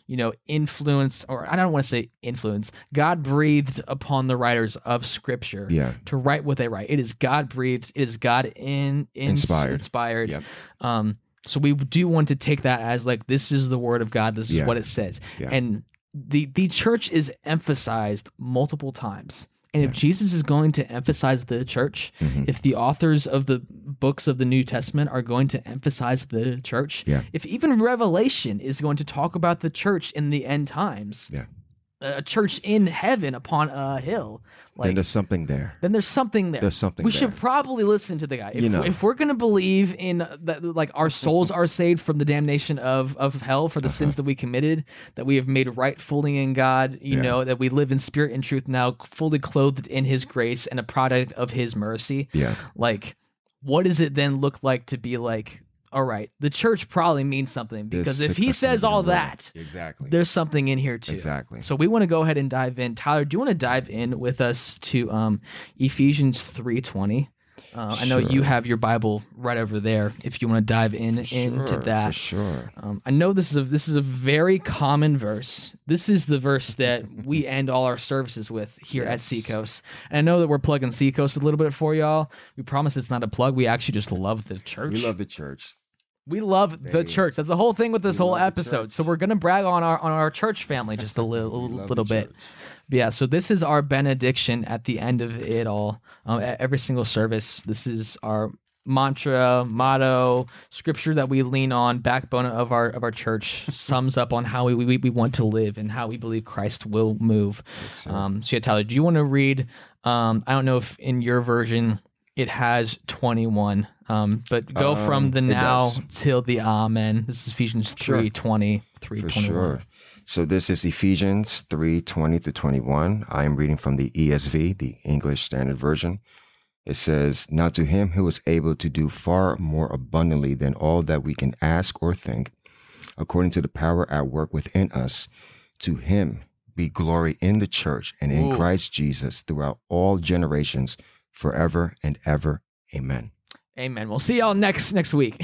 you know, influence, or I don't want to say influence, God breathed upon the writers of Scripture Yeah. to write what they write. It is God breathed. It is God in, in Inspired. inspired. Yep. Um, so we do want to take that as like, this is the word of God. This is Yeah. what it says. Yeah. And the the church is emphasized multiple times. And if Jesus is going to emphasize the church, Mhm. if the authors of the books of the New Testament are going to emphasize the church, Yeah. if even Revelation is going to talk about the church in the end times, Yeah. a church in heaven upon a hill, Then like there's something there. then there's something there. There's something we there. should probably listen to the guy. If, You know. if we're going to believe in that, like our souls are saved from the damnation of, of hell for the Uh-huh. sins that we committed, that we have made right fully in God, you Yeah. know, that we live in spirit and truth now, fully clothed in his grace and a product of his mercy. Yeah. Like, what does it then look like to be like, all right, the church probably means something, because There's if he sickness says in the all room. that, Exactly. there's something in here too. Exactly. So we want to go ahead and dive in. Tyler, do you want to dive in with us to um, Ephesians three twenty? Uh, I know you Sure. have your Bible right over there. If you want to dive in into Sure, that, For sure. um, I know this is a this is a very common verse. This is the verse that we end all our services with here at Yes. Seacoast. And I know that we're plugging Seacoast a little bit for y'all. We promise it's not a plug. We actually just love the church. We love the church. We love the Hey. church. That's the whole thing with this We whole love the episode. church. So we're gonna brag on our on our church family just a little We love little the bit. church. But yeah. So this is our benediction at the end of it all. Um, at every single service, this is our mantra, motto, scripture that we lean on, backbone of our of our church. Sums up on how we we, we want to live and how we believe Christ will move. sir. Um, so yeah, Tyler, do you want to read? Um, I don't know if in your version it has twenty-one, um, but go from Um, the it now does. till the amen. This is Ephesians Sure. three twenty, three For twenty-one. sure. So this is Ephesians three twenty to twenty-one. I am reading from the E S V, the English Standard Version. It says, "Now to him who is able to do far more abundantly than all that we can ask or think, according to the power at work within us, to him be glory in the church and in Ooh. Christ Jesus throughout all generations, forever and ever. Amen." Amen. We'll see y'all next next week.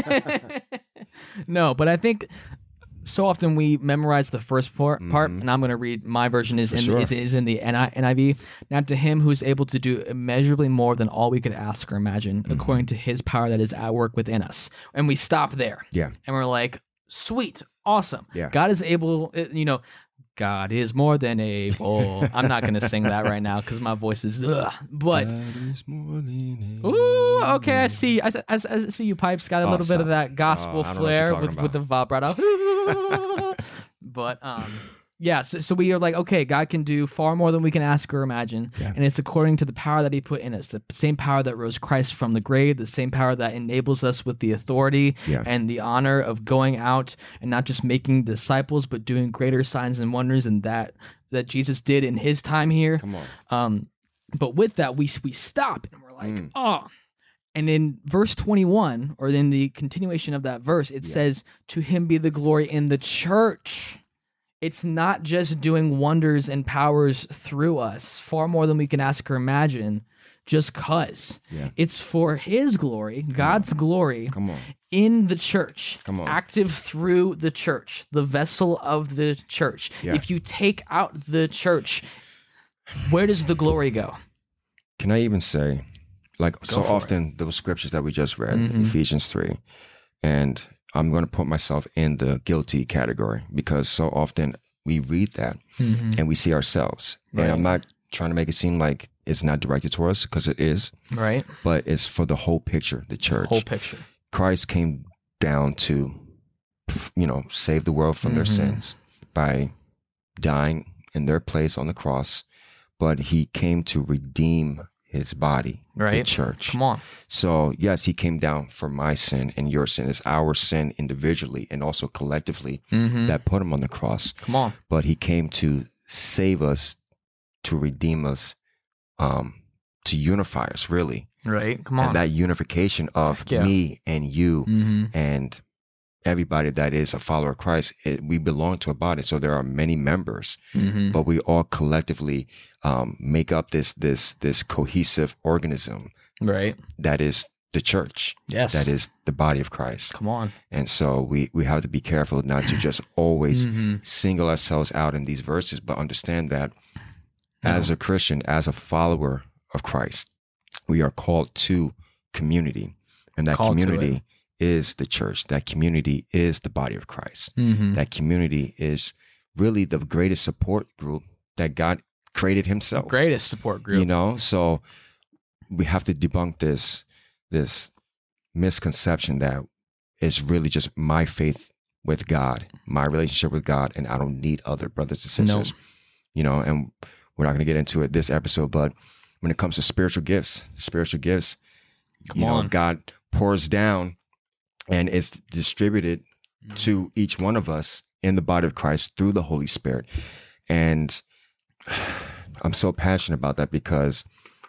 No, but I think so often we memorize the first part, part Mhm. and I'm going to read my version is For in sure. is, is in the N I V. Now to him who is able to do immeasurably more than all we could ask or imagine, Mm-hmm. according to his power that is at work within us. And we stop there. Yeah. And we're like, sweet, awesome. Yeah. God is able, uh, you know, God is more than able. I'm not going to sing that right now because my voice is, ugh. But, God is more than ooh, okay, I able. see. I, I, I see you, Pipes. Got a Oh, little bit of stop. that gospel Oh, I don't know what flair you're talking with, with the vibrato. But, um, yeah, so, so we are like, okay, God can do far more than we can ask or imagine. Yeah. And it's according to the power that he put in us, the same power that rose Christ from the grave, the same power that enables us with the authority Yeah. and the honor of going out and not just making disciples, but doing greater signs and wonders than that that Jesus did in his time here. Come on. Um, but with that, we we stop and we're like, Mm. oh. And in verse twenty-one, or in the continuation of that verse, it Yeah. says, "To him be the glory in the church." It's not just doing wonders and powers through us, far more than we can ask or imagine, just cause. Yeah. It's for his glory, God's glory, Come on. in the church, Come on. active through the church, the vessel of the church. Yeah. If you take out the church, where does the glory go? Can I even say, like, so for it. often those scriptures that we just read, Mhm. Ephesians three, and I'm going to put myself in the guilty category because so often we read that and we see ourselves. Right. And I'm not trying to make it seem like it's not directed to us because it is, Right? but it's for the whole picture, the church. Whole picture. Christ came down to, you know, save the world from their Mhm. sins by dying in their place on the cross, but he came to redeem his body, the Right. church. Come on. So, yes, he came down for my sin and your sin. It's our sin individually and also collectively Mm-hmm. that put him on the cross. Come on. But he came to save us, to redeem us, um, to unify us, really. Right? Come on. And that unification of Heck yeah. me and you mm-hmm. and everybody that is a follower of Christ, it, we belong to a body. So there are many members, Mm-hmm. but we all collectively um, make up this this this cohesive organism Right. that is the church. Yes. That is the body of Christ. Come on. And so we, we have to be careful not to just always Mm-hmm. single ourselves out in these verses, but understand that as a Christian, as a follower of Christ, we are called to community. And that Called to community is the church. That community is the body of Christ. Mm-hmm. That community is really the greatest support group that God created himself. Greatest support group. You know, so we have to debunk this this misconception that it's really just my faith with God, my relationship with God, and I don't need other brothers and sisters. No. You know, and we're not going to get into it this episode, but when it comes to spiritual gifts, spiritual gifts, Come you know, on. God pours down and it's distributed Mm-hmm. to each one of us in the body of Christ through the Holy Spirit. And I'm so passionate about that because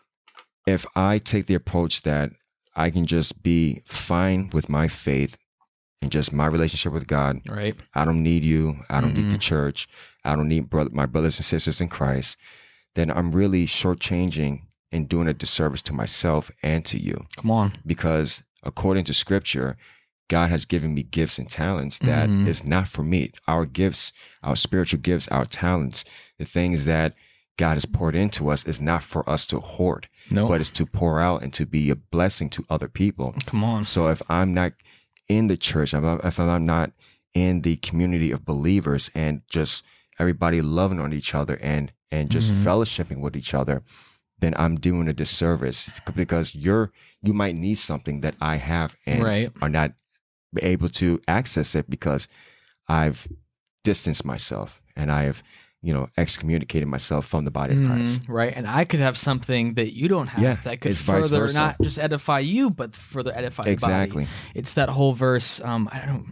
if I take the approach that I can just be fine with my faith and just my relationship with God, Right. I don't need you, I don't Mm-mm. need the church, I don't need brother, my brothers and sisters in Christ, then I'm really shortchanging and doing a disservice to myself and to you. Come on. Because according to scripture, God has given me gifts and talents that Mhm. is not for me. Our gifts, our spiritual gifts, our talents, the things that God has poured into us is not for us to hoard, No. but it's to pour out and to be a blessing to other people. Come on. So if I'm not in the church, if I'm if I'm not in the community of believers and just everybody loving on each other and and just Mhm. fellowshipping with each other, then I'm doing a disservice because you're you might need something that I have and Right. are not able to access it because I've distanced myself and I have, you know, excommunicated myself from the body of Christ. Mhm. Right. And I could have something that you don't have Yeah, that could it's vice further versa. not just edify you, but further edify the Exactly. body. It's that whole verse. Um, I don't.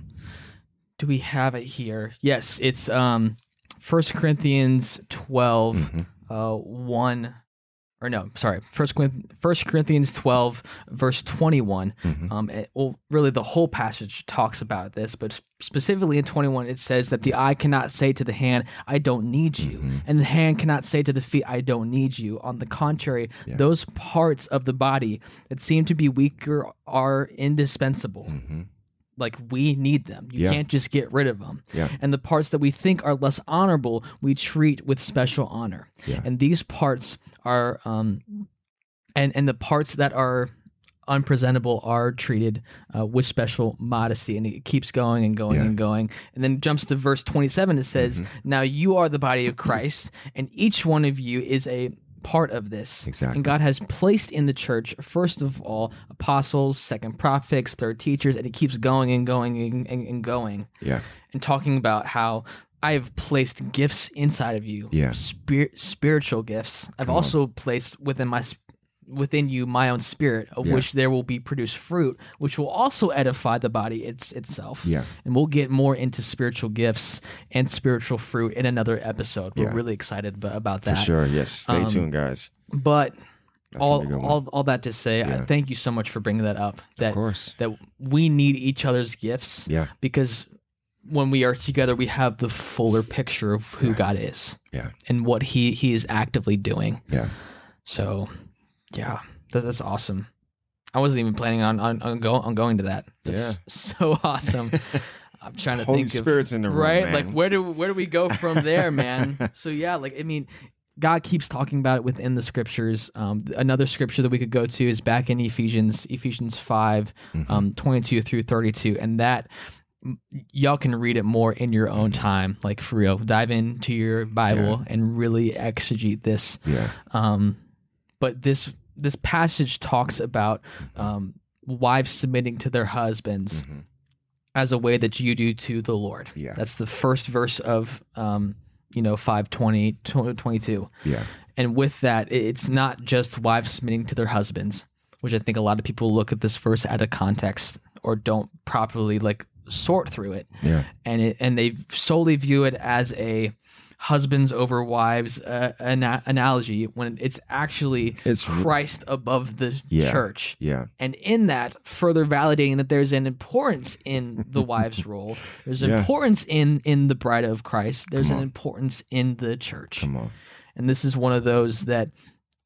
Do we have it here? Yes, it's um, First Corinthians twelve, Mhm. uh, one, or no, sorry, First First Corinthians twelve, verse twenty-one. Mhm. Um, it, well, really, the whole passage talks about this, but specifically in twenty-one, it says that the eye cannot say to the hand, "I don't need you," Mhm. and the hand cannot say to the feet, "I don't need you." On the contrary, Yeah. those parts of the body that seem to be weaker are indispensable. Mhm. Like, we need them. You Yeah. can't just get rid of them. Yeah. And the parts that we think are less honorable, we treat with special honor. Yeah. And these parts are, um, and and the parts that are unpresentable are treated uh, with special modesty. And it keeps going and going Yeah. and going. And then jumps to verse twenty-seven. It says, Mm-hmm. "Now you are the body of Christ, and each one of you is a part of this. Exactly. And God has placed in the church, first of all, apostles, second prophets, third teachers," and it keeps going and going and, and, and going. Yeah. And talking about how I have placed gifts inside of you, Yeah. spirit, spiritual gifts. I've Come on. also placed within my sp- within you my own spirit, of Yeah. which there will be produced fruit, which will also edify the body it's, itself. Yeah. And we'll get more into spiritual gifts and spiritual fruit in another episode. We're Yeah. really excited b- about For that. sure. Yes. Stay Um, tuned, guys. But That's all, gonna be a good one. all all that to say, I Yeah. thank you so much for bringing that up. That Of course. that we need each other's gifts. Yeah. Because when we are together, we have the fuller picture of who God is Yeah. and what He He is actively doing. Yeah. So, yeah, that, that's awesome. I wasn't even planning on on, on, go, on going to that. That's so awesome. I'm trying to Holy think Spirit's of in the room, right. man. Like where do where do we go from there, man? So yeah, like I mean, God keeps talking about it within the scriptures. Um, another scripture that we could go to is back in Ephesians, Ephesians five, Mm-hmm. um, twenty-two through thirty-two, and that m- y'all can read it more in your own time. Like for real, dive into your Bible and really exegete this. Yeah. Um, but this this passage talks about um, wives submitting to their husbands Mhm. as a way that you do to the Lord. Yeah. That's the first verse of um, you know five twenty, twenty-two. Yeah. And with that, it- it's not just wives submitting to their husbands, which I think a lot of people look at this verse out of context or don't properly like sort through it, Yeah. and it and they solely view it as a husbands over wives uh, ana- analogy when it's actually It's- Christ above the Yeah. church. Yeah. And in that, further validating that there's an importance in the wife's role. There's an Yeah. importance in in the bride of Christ. There's Come an on. importance in the church. Come on. And this is one of those that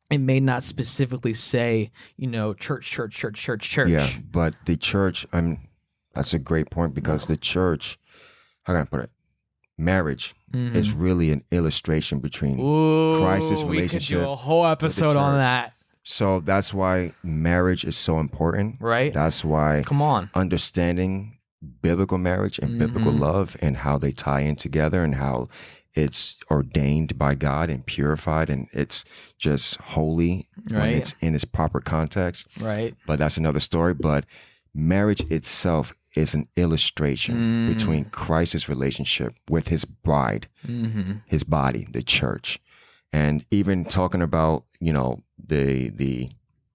it may not specifically say, you know, church, church, church, church, church. Yeah, but the church, I'm, that's a great point because the church, how can I put it? Marriage Mhm. is really an illustration between Ooh, Christ's we could relationship. do a whole episode on church. that, So that's why marriage is so important. right? That's why Come on. understanding biblical marriage and biblical Mhm. love and how they tie in together and how it's ordained by God and purified and it's just holy when Right. it's in its proper context. Right. But that's another story. But marriage itself is an illustration Mm. between Christ's relationship with his bride, Mm-hmm. his body, the church. And even talking about, you know, the the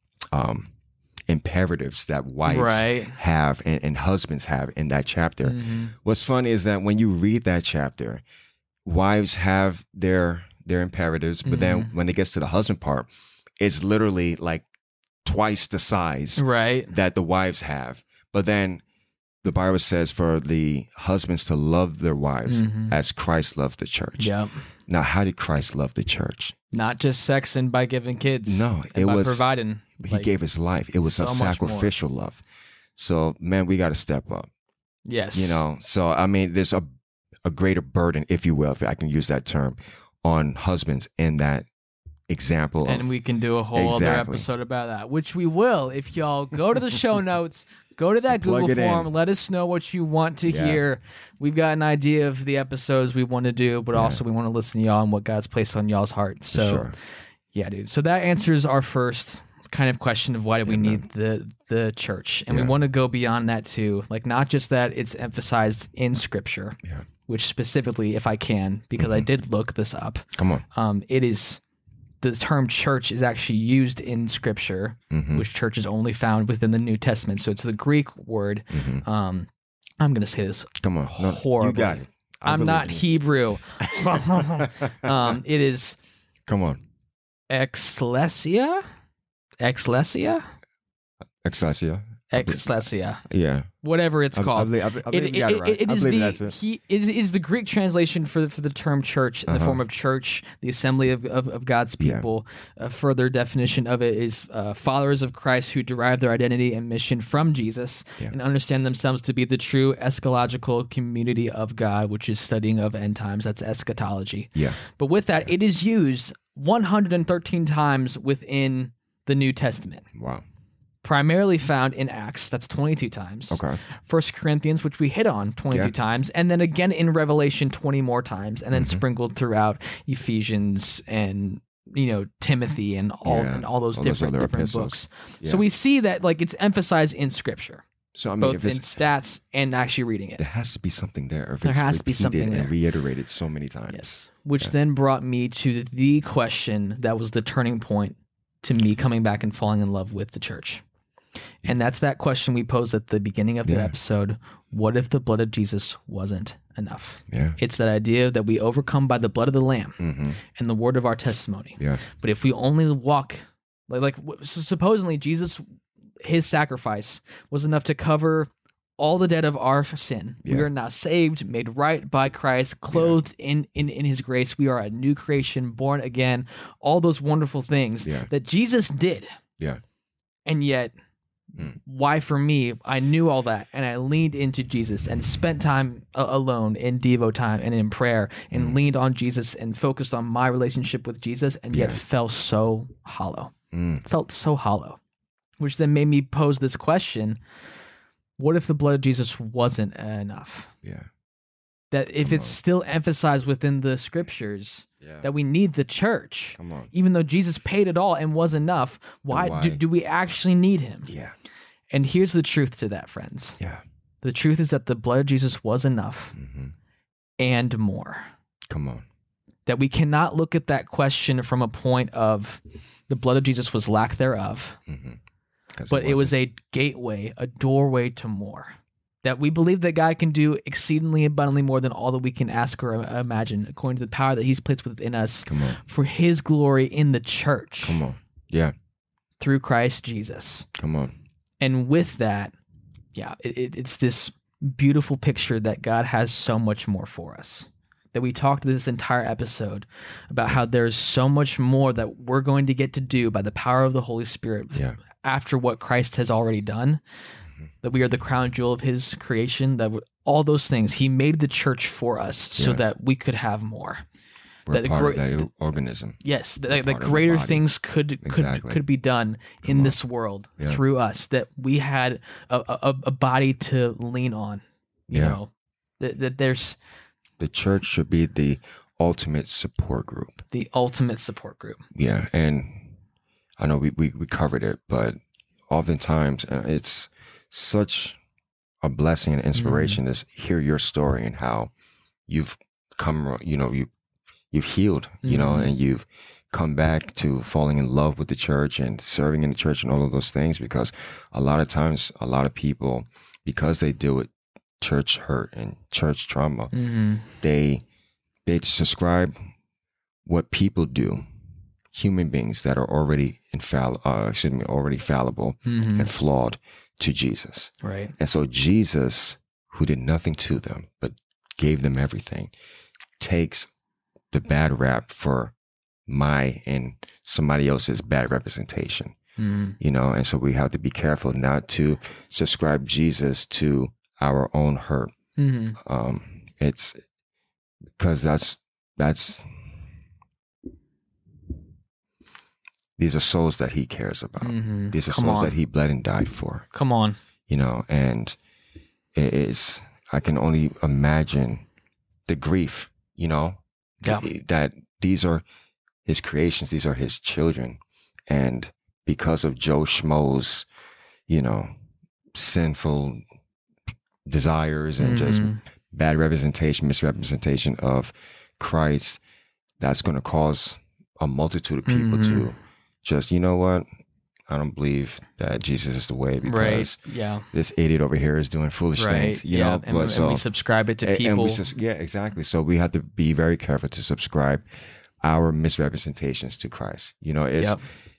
um imperatives that wives Right. have and, and husbands have in that chapter. Mhm. What's funny is that when you read that chapter, wives have their their imperatives, but then Mhm. when it gets to the husband part, it's literally like twice the size Right. that the wives have. But then the Bible says for the husbands to love their wives Mhm. as Christ loved the church. Yep. Now, how did Christ love the church? Not just sex and by giving kids. No, and it by was providing. he like, gave his life. It was a so much more. sacrificial love. So, man, we got to step up. Yes. You know, so I mean, there's a a greater burden, if you will, if I can use that term, on husbands in that example. And of, we can do a whole other Exactly. episode about that, which we will. If y'all go to the show notes, go to that Plug Google it in. form, let us know what you want to Yeah. hear. We've got an idea of the episodes we want to do, but also we want to listen to y'all and what God's placed on y'all's heart. So, sure. yeah, dude. So that answers our first kind of question of why do we Yeah, need the the church, and Yeah. we want to go beyond that too. Like not just that it's emphasized in Scripture, Yeah. which specifically, if I can, because I did look this up. Come on. Um, it is the term church is actually used in Scripture, Mhm. which church is only found within the New Testament. So it's the Greek word. Mhm. Um, I'm gonna say this. Come on. No, horribly. you got it. I I'm believe not in you. Hebrew. um, it is Come on. ecclesia, ecclesia, Excelsior. ecclesia, Yeah. whatever it's I- I called. believe- I believe- I believe It, you got it it- right. it I is believe the that's it. he it is, it is the Greek translation for the, for the term church in the Uh-huh. form of church, the assembly of, of, of God's Yeah. people. A further definition of it is uh, followers of Christ who derive their identity and mission from Jesus Yeah. and understand themselves to be the true eschatological community of God, which is studying of end times. That's eschatology. Yeah. But with that, it is used one hundred thirteen times within the New Testament. Wow. Primarily found in Acts, that's twenty-two times. Okay. First Corinthians, which we hit on twenty-two Yeah. times, and then again in Revelation twenty more times, and then Mm-hmm. sprinkled throughout Ephesians and you know Timothy and all Yeah, and all those all those different other different epistles. books. Yeah. So we see that like it's emphasized in Scripture, So I mean, both if in it's, stats and actually reading it. there has to be something there. If There it's has to be repeated something and there. reiterated so many times. Yes, which then brought me to the question that was the turning point to me coming back and falling in love with the church. And that's that question we posed at the beginning of the Yeah. episode. What if the blood of Jesus wasn't enough? Yeah. It's that idea that we overcome by the blood of the Lamb Mm-hmm. and the word of our testimony. Yeah. But if we only walk, like, like w- so supposedly Jesus, his sacrifice was enough to cover all the debt of our sin. We Yeah. are now saved, made right by Christ, clothed in, in, in his grace. We are a new creation, born again, all those wonderful things Yeah. that Jesus did. Yeah. And yet, Mm. why for me, I knew all that and I leaned into Jesus and spent time a- alone in Devo time and in prayer and Mm. leaned on Jesus and focused on my relationship with Jesus and yet Yeah. felt so hollow. Mm. Felt so hollow, which then made me pose this question. What if the blood of Jesus wasn't enough? Yeah. That if Come it's on. still emphasized within the scriptures Yeah. that we need the church, Come on. even though Jesus paid it all and was enough, why, why? Do, do we actually need him? Yeah. And here's the truth to that, friends. Yeah. The truth is that the blood of Jesus was enough Mm-hmm. and more. Come on. That we cannot look at that question from a point of the blood of Jesus was lack thereof, Mm-hmm. but it was a gateway, a doorway to more. That we believe that God can do exceedingly abundantly more than all that we can ask or uh, imagine, according to the power that he's placed within us Come on. for his glory in the church Come on. Yeah. through Christ Jesus. Come on. And with that, yeah, it, it, it's this beautiful picture that God has so much more for us. that we talked this entire episode about how there's so much more that we're going to get to do by the power of the Holy Spirit Yeah. after what Christ has already done, mm-hmm. that we are the crown jewel of his creation, that all those things, he made the church for us so Yeah. that we could have more. We're That part gr- of that organism. Yes, that, We're that part of the greater body. things could could Exactly. could be done in on. this world Yeah. through us. That we had a, a, a body to lean on. You Yeah. know, that, that there's The church should be the ultimate support group. the ultimate support group. Yeah, and I know we, we, we covered it, but oftentimes uh, it's such a blessing and inspiration Mm-hmm. to hear your story and how you've come, you know, you you've healed, you know, Mhm. and you've come back to falling in love with the church and serving in the church and all of those things. Because a lot of times, a lot of people, because they deal with church hurt and church trauma, Mm-hmm. they they subscribe what people do, human beings that are already infallible, uh, excuse me, already fallible Mm-hmm. and flawed, to Jesus. Right. And so Jesus, who did nothing to them but gave them everything, takes the bad rap for my and somebody else's bad representation. Mm-hmm. You know, and so we have to be careful not to subscribe Jesus to our own hurt. Mm-hmm. Um, it's because that's that's these are souls that he cares about. Mm-hmm. These are Come souls on. that he bled and died for. Come on. You know, and it is. I can only imagine the grief. You know, Yeah. th- that these are his creations. These are his children, and because of Joe Schmo's, you know, sinful desires and just Mhm. bad representation, misrepresentation of Christ, that's going to cause a multitude of people Mhm. to just, you know what? I don't believe that Jesus is the way because Right. Yeah. this idiot over here is doing foolish Right. things, you yeah. know? And, But and so- we subscribe it to and- and people. we sus- yeah, exactly. So we have to be very careful to subscribe our misrepresentations to Christ. You know, it's Yep.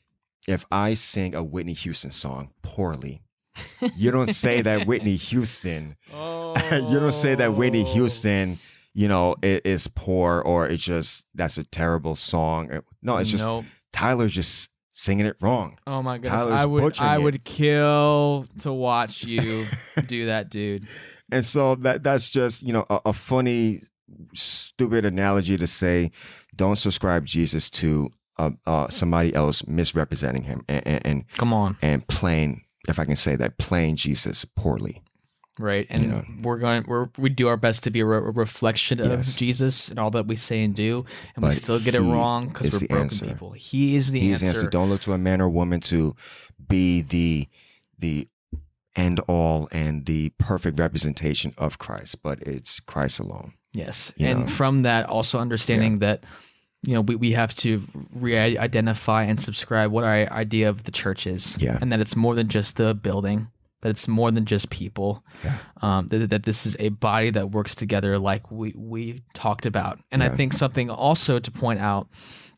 if I sing a Whitney Houston song poorly, you don't say that Whitney Houston, Oh. you don't say that Whitney Houston, you know, i- is poor or it's just, that's a terrible song. No, it's just Nope. Tyler's just singing it wrong. Oh my goodness. Tyler's I would butchering I it. would kill to watch you do that, dude. And so that that's just, you know, a, a funny, stupid analogy to say, don't subscribe Jesus to uh, uh, somebody else misrepresenting him and, and, and, Come on. and playing, if I can say that, playing Jesus poorly. Right. And You know. we're going we're we do our best to be a, re- a reflection of Yes. Jesus and all that we say and do, and we But still get it he wrong because is we're the broken answer. people. He is the He is answer. the answer. Don't look to a man or woman to be the the end all and the perfect representation of Christ, but it's Christ alone. Yes. You And know. from that, also understanding that, you know, we, we have to re-identify and subscribe what our idea of the church is. Yeah. And that it's more than just the building, that it's more than just people. Yeah. Um, that, that this is a body that works together like we, we talked about. And I Yeah. think something also to point out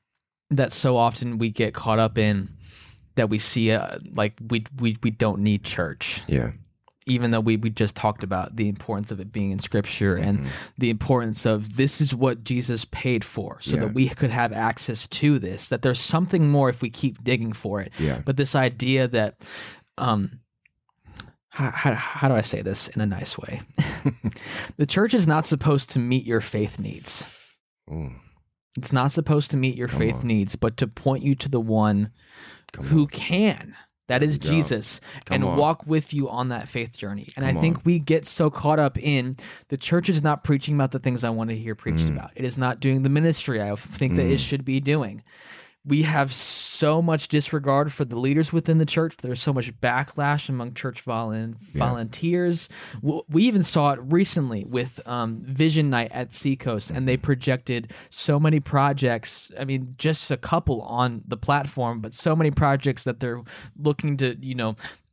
that so often we get caught up in that we see uh, like we, we, we don't need church. Yeah. Even though we, we just talked about the importance of it being in scripture and Mm-hmm. the importance of this is what Jesus paid for so Yeah. that we could have access to this, that there's something more if we keep digging for it. Yeah. But this idea that, um, how, how, how do I say this in a nice way? The church is not supposed to meet your faith needs. Ooh, It's not supposed to meet your Come faith on. needs, but to point you to the one come who on. can. That is you go. Jesus, Come and on. walk with you on that faith journey. And Come I think on. we get so caught up in the church is not preaching about the things I want to hear preached Mm. about. It is not doing the ministry I think that it should be doing. We have so much disregard for the leaders within the church. There's so much backlash among church volun- volunteers. W- We even saw it recently with um, Vision Night at Seacoast, and they projected so many projects. I mean, just a couple on the platform, but so many projects that they're looking to, you know,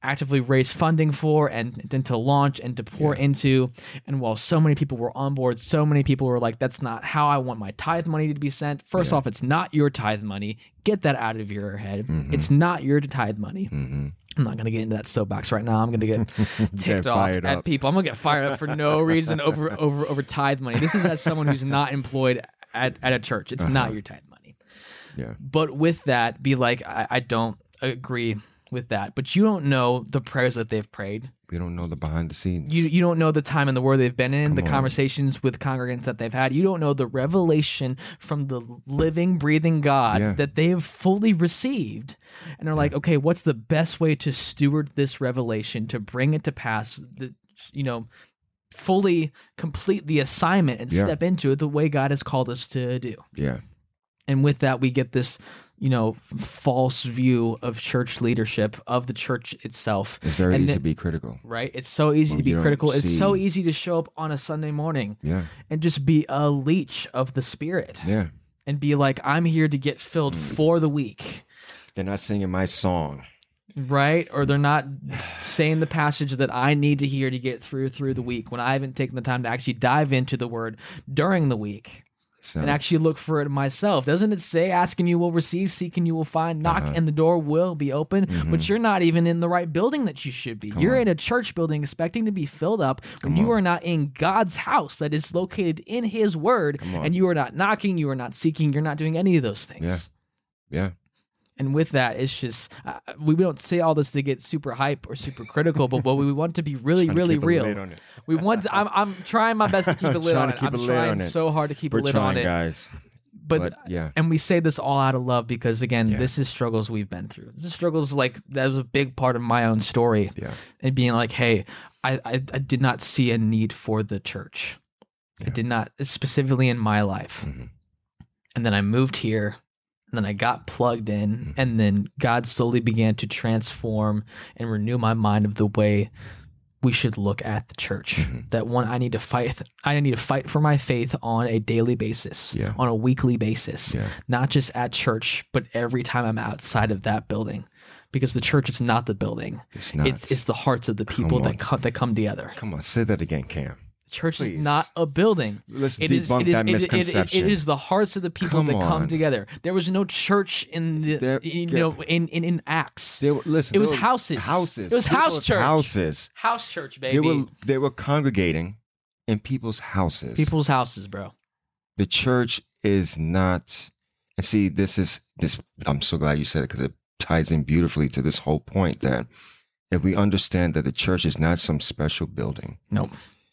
actively raise funding for and, and to launch and to pour Yeah. into. And while so many people were on board, so many people were like, that's not how I want my tithe money to be sent. First Yeah. off, it's not your tithe money. Get that out of your head. Mhm. It's not your tithe money. Mm-hmm. I'm not going to get into that soapbox right now. I'm going to get ticked Get off fired at up. people. I'm going to get fired up for no reason over over over tithe money. This is as someone who's not employed at, at a church. It's Uh-huh. not your tithe money. Yeah. But with that, be like, I, I don't agree with that. But you don't know the prayers that they've prayed. We don't know the behind the scenes. You you don't know the time and the word they've been in, Come the on. conversations with congregants that they've had. You don't know the revelation from the living, breathing God Yeah. that they have fully received. And they're like, okay, what's the best way to steward this revelation, to bring it to pass, the, you know, fully complete the assignment and Yeah. step into it the way God has called us to do. yeah. And with that, we get this, you know, false view of church leadership, of the church itself. It's very And easy then- to be critical. Right? It's so easy Well, to be you don't critical. It's see- so easy to show up on a Sunday morning Yeah. and just be a leech of the Spirit Yeah. and be like, I'm here to get filled for the week. They're not singing my song. Right? Or they're not saying the passage that I need to hear to get through through the week when I haven't taken the time to actually dive into the word during the week So, and actually look for it myself. Doesn't it say, asking you will receive, seeking you will find, knock Uh-huh. and the door will be open? But you're not even in the right building that you should be. Come you're on. in a church building expecting to be filled up when Come you on. are not in God's house that is located in his word, Come on. and you are not knocking, you are not seeking, you're not doing any of those things. Yeah. yeah. And with that, it's just, uh, we don't say all this to get super hype or super critical, but what we want to be really, Trying to really keep a real. lid on it. We want to, I'm, I'm trying my best to keep a I'm lid trying on to it. keep I'm a lid trying on it. so hard to keep We're a lid trying, on it. guys. But, But, yeah. and we say this all out of love because, again, Yeah. this is struggles we've been through. This is struggles like that was a big part of my own story. Yeah. And being like, hey, I, I, I did not see a need for the church. I Yeah. did not, specifically in my life. Mhm. And then I moved here. And then I got plugged in. Mhm. And then God slowly began to transform and renew my mind of the way we should look at the church. Mhm. That one, I need to fight. I need to fight for my faith on a daily basis, Yeah. on a weekly basis, Yeah. not just at church, but every time I'm outside of that building, because the church is not the building. It's not. It's it's the hearts of the people on. that come, that come together. Come on, say that again, Cam. The church is Please. not a building. Let's It is, debunk it is, that it is- it- it- misconception. it is the hearts of the people Come that come on. together. There was no church in the There- you there- know in, in, in Acts. They were, listen, It was they were- houses. Houses. It was People's house church. Houses. House church, baby. They were they were congregating in people's houses. People's houses, bro. The church is not. And see, this is this. I'm so glad you said it because it ties in beautifully to this whole point that if we understand that the church is not some special building, Nope.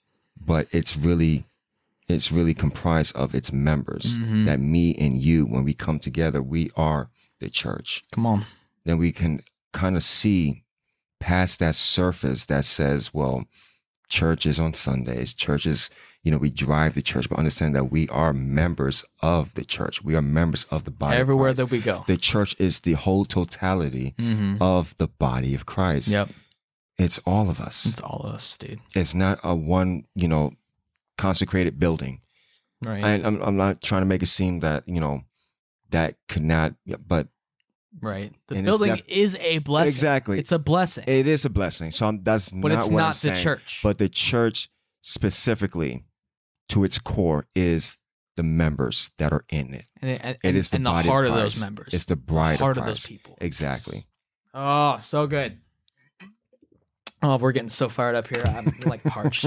but it's really it's really comprised of its members. Mhm. That me and you, when we come together, we are the church. Come on. Then we can kind of see past that surface that says, well, church is on Sundays. Church is, you know, we drive the church, but understand that we are members of the church. We are members of the body Everywhere of Christ. that we go. The church is the whole totality Mm-hmm. of the body of Christ. Yep. It's all of us. It's all of us, dude. It's not a one, you know, consecrated building. Right. And I'm, I'm not trying to make it seem that, you know, that could not, but right. The and it's building def- is a blessing. exactly. It's a blessing. It is a blessing. So I'm, that's but not it's what not I'm the saying. church. But the church specifically, to its core, is the members that are in it. and it, and, It is the and body the heart of of those Christ. members. It's the bride the heart of of, Christ. those people. Exactly. Oh, so good. Oh, we're getting so fired up here. I'm like parched.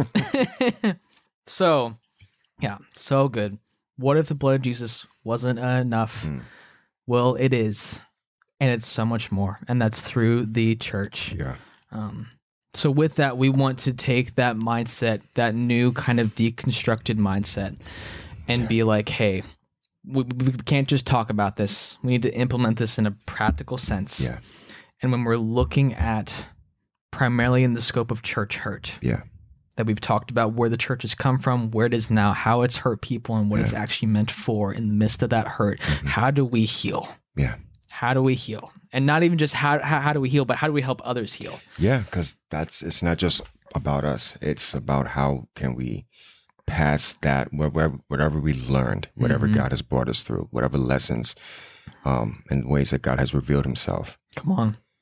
So, yeah, so good. What if the blood of Jesus wasn't enough? Mm. Well, it is. And it's so much more. And that's through the church. Yeah. Um, so with that, we want to take that mindset, that new kind of deconstructed mindset, and be like, hey, we, we can't just talk about this. We need to implement this in a practical sense. Yeah. And when we're looking at primarily in the scope of church hurt, Yeah. that we've talked about where the church has come from, where it is now, how it's hurt people, and what Yeah. it's actually meant for in the midst of that hurt. Mhm. How do we heal? Yeah. How do we heal? And not even just how, how how do we heal, but how do we help others heal? Yeah. Because that's, it's not just about us. It's about how can we pass that, wherever, whatever we learned, whatever Mhm. God has brought us through, whatever lessons um, and ways that God has revealed himself. Come on.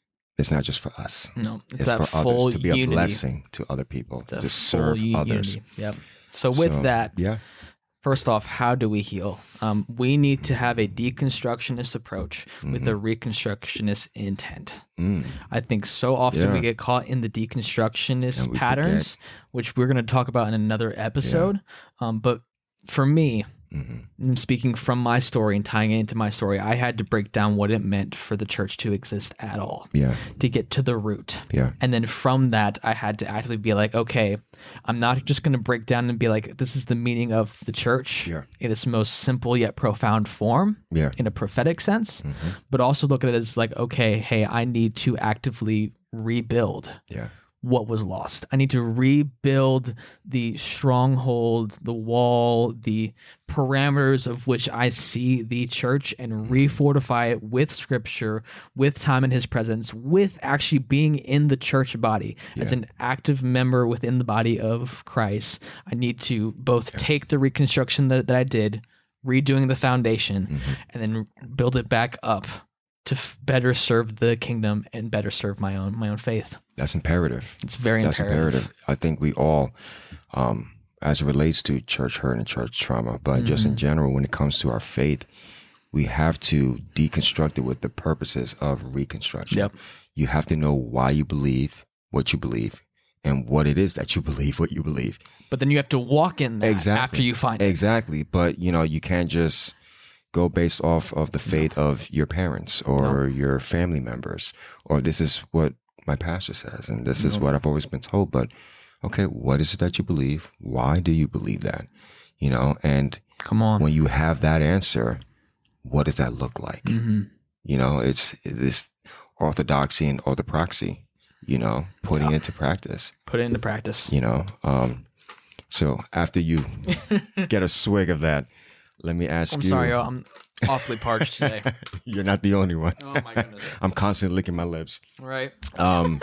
it's not just for us. No, it's, It's that for full others to be unity. a blessing to other people, The to full serve u- others. unity. Yep. So with So, that, yeah, first off, how do we heal? Um, we need to have a deconstructionist approach with a reconstructionist intent. mm, I think so often Yeah. we get caught in the deconstructionist And we patterns, which we're going to talk about in another episode. Um, but for me, mhm. and speaking from my story and tying it into my story, I had to break down what it meant for the church to exist at all, yeah, to get to the root. yeah, And then from that, I had to actually be like, okay, I'm not just going to break down and be like, this is the meaning of the church Yeah. in its most simple yet profound form, yeah, in a prophetic sense, mhm. but also look at it as like, okay, hey, I need to actively rebuild yeah, what was lost. I need to rebuild the stronghold, the wall, the parameters of which I see the church and refortify it with scripture, with time in his presence, with actually being in the church body as Yeah. an active member within the body of Christ. I need to both take the reconstruction that, that I did, redoing the foundation, Mhm. and then build it back up to f- better serve the kingdom and better serve my own my own faith. That's imperative. It's very That's imperative. imperative. I think we all, um, as it relates to church hurt and church trauma, but just Mm-hmm. in general, when it comes to our faith, we have to deconstruct it with the purposes of reconstruction. Yep. You have to know why you believe what you believe and what it is that you believe what you believe. But then you have to walk in that Exactly. after you find it. Exactly. But, you know, you can't just go based off of the faith of your parents or your family members, or this is what my pastor says, and this is No. what I've always been told. But, okay, what is it that you believe? Why do you believe that? You know, and Come on. when you have that answer, what does that look like? hmm You know, it's this orthodoxy and orthopraxy, you know, putting Yeah. into practice, Put it into practice. you know. Um, so after you get a swig of that, let me ask I'm you. sorry, y'all. I'm awfully parched today. You're not the only one. Oh my goodness. I'm constantly licking my lips. Right. Um,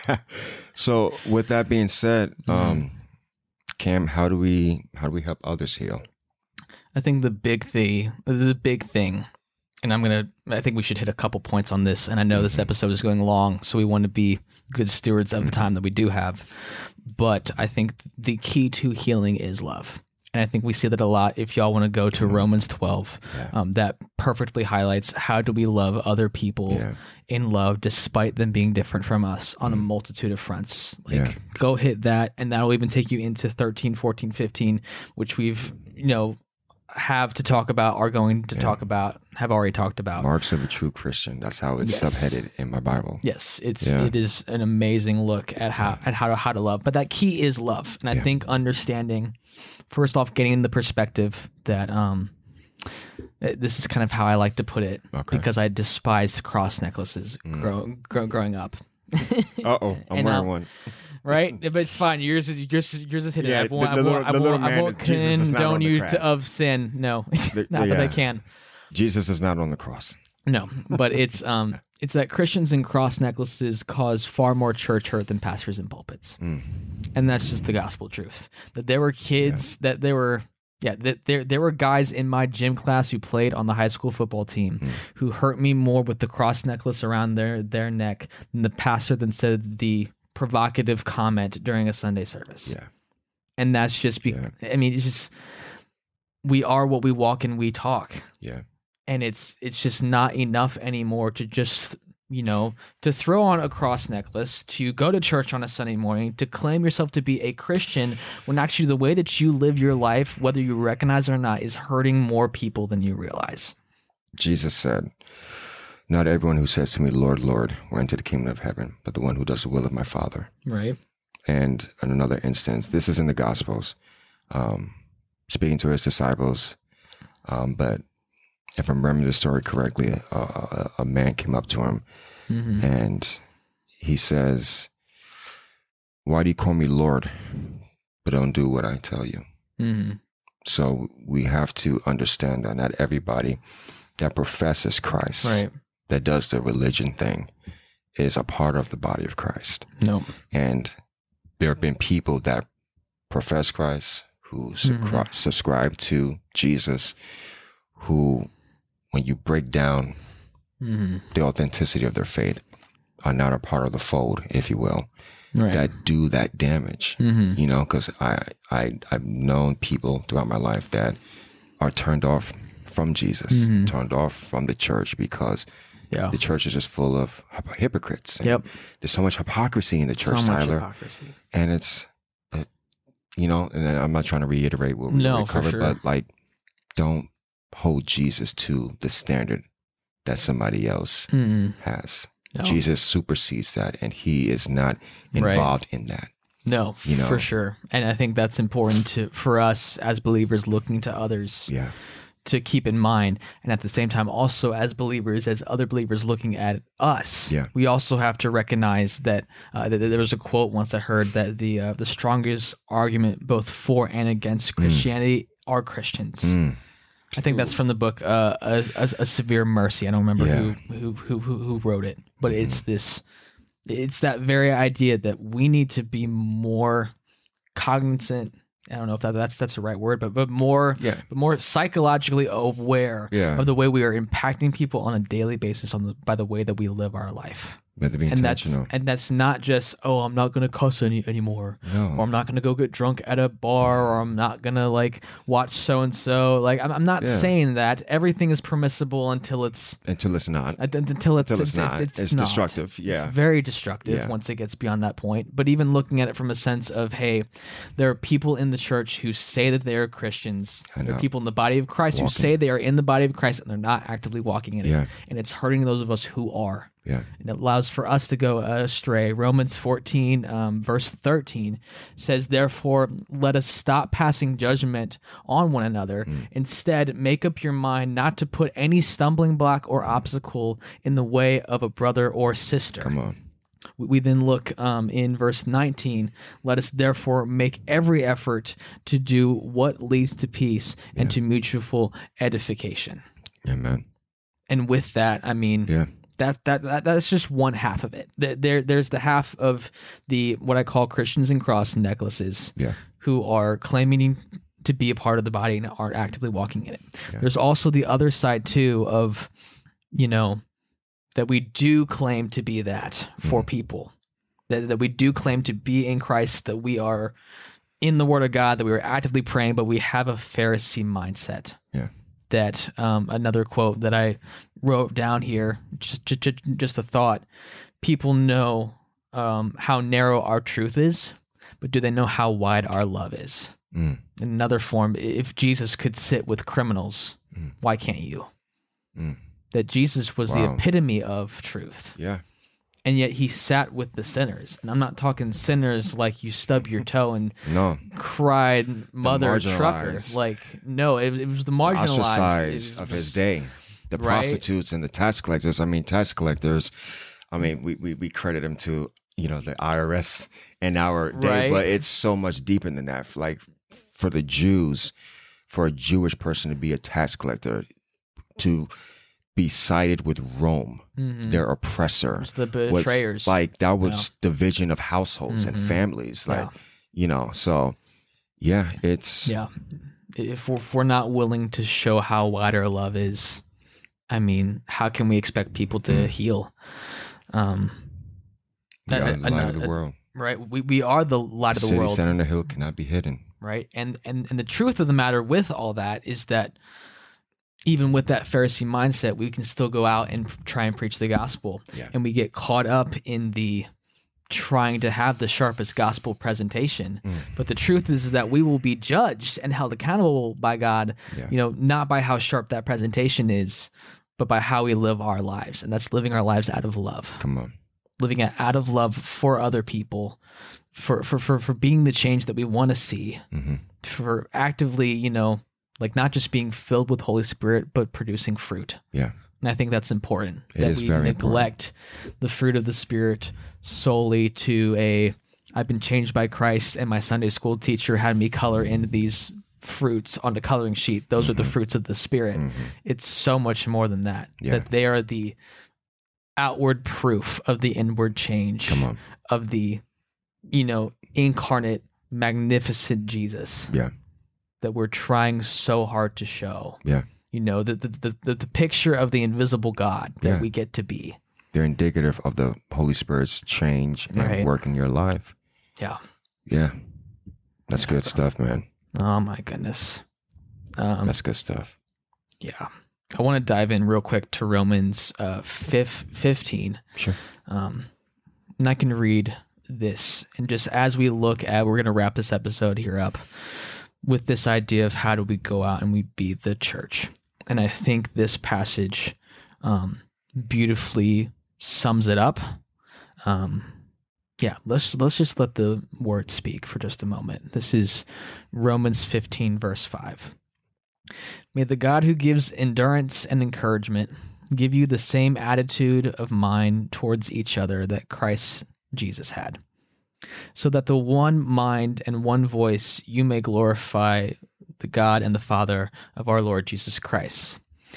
so with that being said, um, Cam, how do we how do we help others heal? I think the big thing, the big thing, and I'm gonna. I think we should hit a couple points on this. And I know this episode is going long, so we want to be good stewards of the time that we do have. But I think the key to healing is love. And I think we see that a lot. If y'all want to go to Romans twelve, Yeah. um, that perfectly highlights how do we love other people Yeah. in love despite them being different from us on a multitude of fronts. Like, Yeah. go hit that, and that'll even take you into thirteen, fourteen, fifteen, which we've, you know, have to talk about, are going to talk about, have already talked about. Marks of a true Christian. That's how it's Yes. subheaded in my Bible. Yes, it's Yeah. it is an amazing look at how at how to how to love. But that key is love, and I Yeah. think understanding, first off, getting the perspective that um, eh, this is kind of how I like to put it, Okay. because I despised cross necklaces Mm. grow, grow, growing up. Uh oh, I'm And, wearing um, one. Right, but it's fine. Yours is yours. is- Yours is hidden. Yeah, I won't, the- the I little- won't, I the little won't, I man won't is- Jesus is not condone on the you cross. to, of sin. No, The- not that I yeah. can. Jesus is not on the cross. No, but it's um, it's that Christians and cross necklaces cause far more church hurt than pastors in pulpits, Mm. and that's just the gospel truth. That there were kids, that there were, yeah, that there there were guys in my gym class who played on the high school football team who hurt me more with the cross necklace around their their neck than the pastor that said the provocative comment during a Sunday service. Yeah. And that's just be. Yeah. I mean, it's just we are what we walk and we talk. Yeah. And it's it's just not enough anymore to just, you know, to throw on a cross necklace, to go to church on a Sunday morning, to claim yourself to be a Christian, when actually the way that you live your life, whether you recognize it or not, is hurting more people than you realize. Jesus said, "Not everyone who says to me, 'Lord, Lord,' will enter the kingdom of heaven, but the one who does the will of my Father." Right. And in another instance, this is in the Gospels, um, speaking to his disciples. Um, but if I remember the story correctly, a, a, a man came up to him Mm-hmm. and he says, "Why do you call me Lord, but don't do what I tell you?" Mm-hmm. So we have to understand that not everybody that professes Christ, Right. that does the religion thing, is a part of the body of Christ. No. And there have been people that profess Christ, who subscri- Mhm. subscribe to Jesus, who, when you break down Mm-hmm. the authenticity of their faith, are not a part of the fold, if you will, Right. that do that damage. Mhm. You know, because I, I, I've known people throughout my life that are turned off from Jesus, Mhm. turned off from the church because Yeah. the church is just full of hyp- hypocrites. And Yep. there's so much hypocrisy in the church, so much Tyler. hypocrisy. And it's, it, you know, and I'm not trying to reiterate what we No, already for covered, sure. but like, don't hold Jesus to the standard that somebody else Mm-mm. has. No. Jesus supersedes that, and he is not Right. involved in that. No, You know. for sure. And I think that's important to for us as believers looking to others Yeah. to keep in mind. And at the same time, also as believers, as other believers looking at us, Yeah. we also have to recognize that, uh, that there was a quote once I heard that the uh, the strongest argument both for and against Christianity are Christians. Mm. I think that's from the book uh, a, a, a Severe Mercy. I don't remember Yeah. who, who who who wrote it, but it's this, it's that very idea that we need to be more cognizant. I don't know if that, that's that's the right word, but but more Yeah. but more psychologically aware Yeah. of the way we are impacting people on a daily basis on the, by the way that we live our life. Better be And that's intentional. and that's not just, oh, I'm not gonna cuss any anymore, No. or I'm not gonna go get drunk at a bar, or I'm not gonna like watch so and so. Like I'm, I'm not Yeah. saying that everything is permissible until it's Until it's not. uh, until it's Until it's not. It's not. destructive. Yeah. It's very destructive Yeah. once it gets beyond that point. But even looking at it from a sense of, hey, there are people in the church who say that they are Christians. I There are know. people in the body of Christ who Walking. say they are in the body of Christ and they're not actively walking in Yeah. it. And it's hurting those of us who are. Yeah. And it allows for us to go astray. Romans fourteen, um, verse thirteen says, therefore, let us stop passing judgment on one another. Mm. Instead, make up your mind not to put any stumbling block or obstacle in the way of a brother or sister. Come on. We, we then look um, in verse nineteen, let us therefore make every effort to do what leads to peace and to mutual edification. Amen. And with that, I mean, Yeah. that that, that that's just one half of it. There, there there's the half of the what I call Christians and cross necklaces, Yeah. who are claiming to be a part of the body and aren't actively walking in it. Yeah. There's also the other side too of, you know, that we do claim to be that for people, that that we do claim to be in Christ, that we are in the Word of God, that we are actively praying, but we have a Pharisee mindset. Yeah. That um, another quote that I wrote down here, just just, just a thought. People know um, how narrow our truth is, but do they know how wide our love is? Mm. In another form, if Jesus could sit with criminals, Mm. why can't you? Mm. That Jesus was the Wow. epitome of truth, Yeah. and yet he sat with the sinners. And I'm not talking sinners like you stub your toe and No. cried mother trucker. marginalized. Like, no, it, it was the marginalized. It Ostracized of was- his day. The Right? prostitutes and the tax collectors. I mean, tax collectors, I mean, we, we, we credit them to, you know, the I R S in our day, Right. but it's so much deeper than that. Like for the Jews, for a Jewish person to be a tax collector, to be sided with Rome, Mhm. their oppressor. It's the was betrayers. like that was division of households and Mhm. families. Like, Yeah. you know, so yeah, it's Yeah. If we're, if we're not willing to show how wide our love is, I mean, how can we expect people to Mm. heal? Um, we are a- the light a- of the a- world. right? We we are the light of the City world, set on the hill cannot be hidden. right? And and and the truth of the matter with all that is that even with that Pharisee mindset, we can still go out and try and preach the gospel, Yeah. and we get caught up in the trying to have the sharpest gospel presentation. Mm. But the truth is, is that we will be judged and held accountable by God, Yeah. you know, not by how sharp that presentation is, but by how we live our lives. And that's living our lives out of love, Come on. living it out of love for other people, for, for, for, for being the change that we want to see, hmm for actively, you know, like not just being filled with Holy Spirit, but producing fruit. Yeah. And I think that's important, It that is we very neglect the fruit of the Spirit solely to a, I've been changed by Christ and my Sunday school teacher had me color in these fruits on the coloring sheet. Those are the fruits of the Spirit. Mhm. It's so much more than that, Yeah. that they are the outward proof of the inward change Come on. of the, you know, incarnate, magnificent Jesus Yeah. that we're trying so hard to show. Yeah. You know, the the the, the, the picture of the invisible God that Yeah. we get to be. they're indicative of the Holy Spirit's change and Right. work in your life. Yeah. Yeah. That's Yeah, good bro. stuff, man. Oh my goodness. Um, That's good stuff. yeah. I want to dive in real quick to Romans uh, fif- fifteen. Sure. Um, and I can read this. And just as we look at, we're going to wrap this episode here up with this idea of how do we go out and we be the church. And I think this passage um, beautifully sums it up. Um, yeah, let's let's just let the word speak for just a moment. This is Romans fifteen, verse five. May the God who gives endurance and encouragement give you the same attitude of mind towards each other that Christ Jesus had, so that the one mind and one voice you may glorify the God and the Father of our Lord Jesus Christ.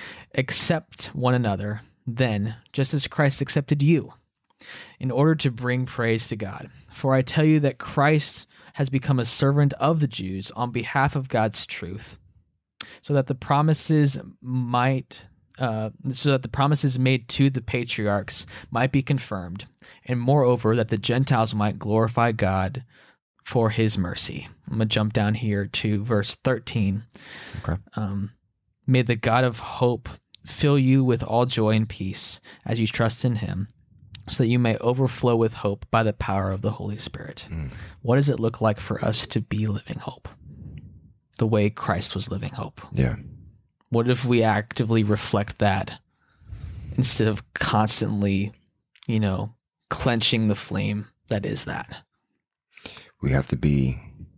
Accept one another, then, just as Christ accepted you, in order to bring praise to God. For I tell you that Christ has become a servant of the Jews on behalf of God's truth, so that the promises might, uh, so that the promises made to the patriarchs might be confirmed, and moreover that the Gentiles might glorify God for His mercy. I'm gonna jump down here to verse thirteen. Okay. Um, May the God of hope fill you with all joy and peace as you trust in Him, so that you may overflow with hope by the power of the Holy Spirit. Mm. What does it look like for us to be living hope? The way Christ was living hope. Yeah. What if we actively reflect that instead of constantly, you know, clenching the flame that is that? We have to be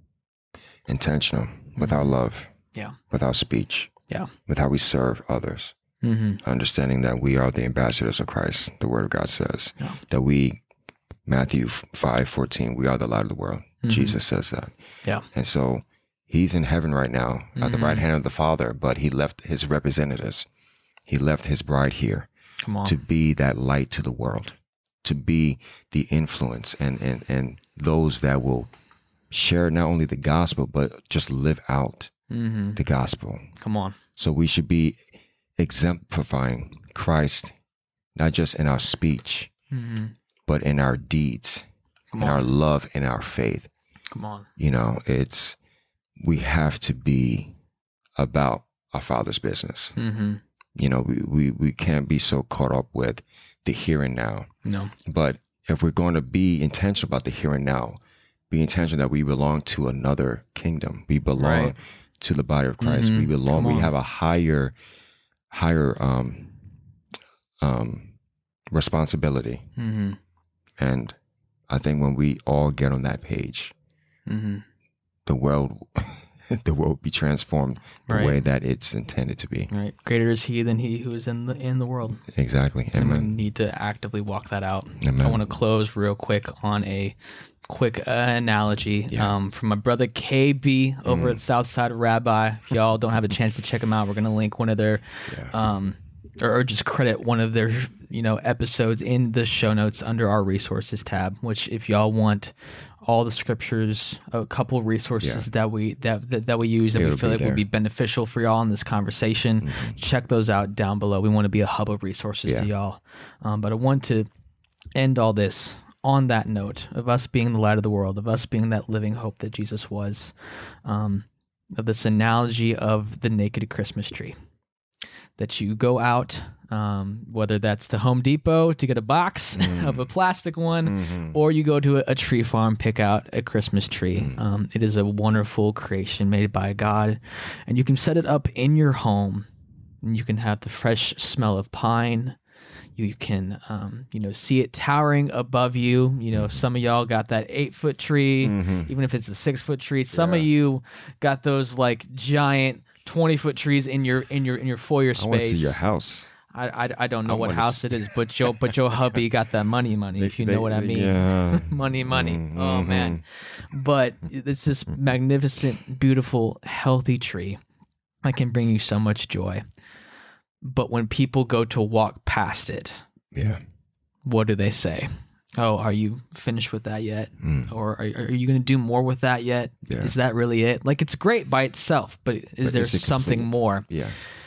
intentional with our love, Yeah. with our speech, Yeah. with how we serve others. Mm-hmm. Understanding that we are the ambassadors of Christ. The Word of God says Yeah. that we, Matthew five fourteen, we are the light of the world. Mhm. Jesus says that. Yeah. And so He's in heaven right now at the right Mhm. hand of the Father, but He left His representatives. He left His bride here Come on. to be that light to the world, to be the influence and, and, and those that will share not only the gospel, but just live out Mm-hmm. the gospel. Come on. So we should be exemplifying Christ, not just in our speech, Mm-hmm. but in our deeds, Come in on. our love, in our faith. Come on. You know, it's, we have to be about our Father's business. Mm-hmm. You know, we, we, we can't be so caught up with the here and now. No. But if we're going to be intentional about the here and now, be intentional that we belong to another kingdom. We belong Right. to the body of Christ. Mhm. We belong, Come we on. have a higher, higher um, um, responsibility. Mm-hmm. And I think when we all get on that page, Mm-hmm. the world, the world will be transformed the Right. way that it's intended to be. Right. Greater is He than he who is in the in the world. Exactly. And we Amen. need to actively walk that out. Amen. I want to close real quick on a quick uh, analogy Yeah. um, from my brother K B over Mm. at Southside Rabbi. If y'all don't have a chance to check them out, we're going to link one of their, Yeah. um, or, or just credit one of their, you know, episodes in the show notes under our resources tab. Which, if y'all want all the scriptures, a couple resources Yeah. that we that, that that we use that we It'll feel be like would there. be beneficial for y'all in this conversation, Mm-hmm. check those out down below. We want to be a hub of resources to Yeah. y'all. Um, but I want to end all this on that note of us being the light of the world, of us being that living hope that Jesus was, um, of this analogy of the naked Christmas tree. That you go out, um, whether that's to Home Depot to get a box Mm. of a plastic one, Mhm. or you go to a, a tree farm, pick out a Christmas tree. Mm. Um, it is a wonderful creation made by God, and you can set it up in your home, and you can have the fresh smell of pine. You can, um, you know, see it towering above you. You know, some of y'all got that eight foot tree, Mhm. even if it's a six foot tree. Some Yeah. of you got those like giant twenty foot trees in your in your in your foyer I want to space. see your house. I, I, I don't know I what wanna house see- it is, but Joe but Joe hubby got that money money if you know what I mean. Yeah. Money, money. Mhm. Oh man. But it's this magnificent, beautiful, healthy tree that can bring you so much joy. But when people go to walk past it, Yeah. what do they say? Oh, are you finished with that yet? Mm. Or are, are you going to do more with that yet? Yeah. Is that really it? Like, it's great by itself, but is But there is it something complete? more? Yeah.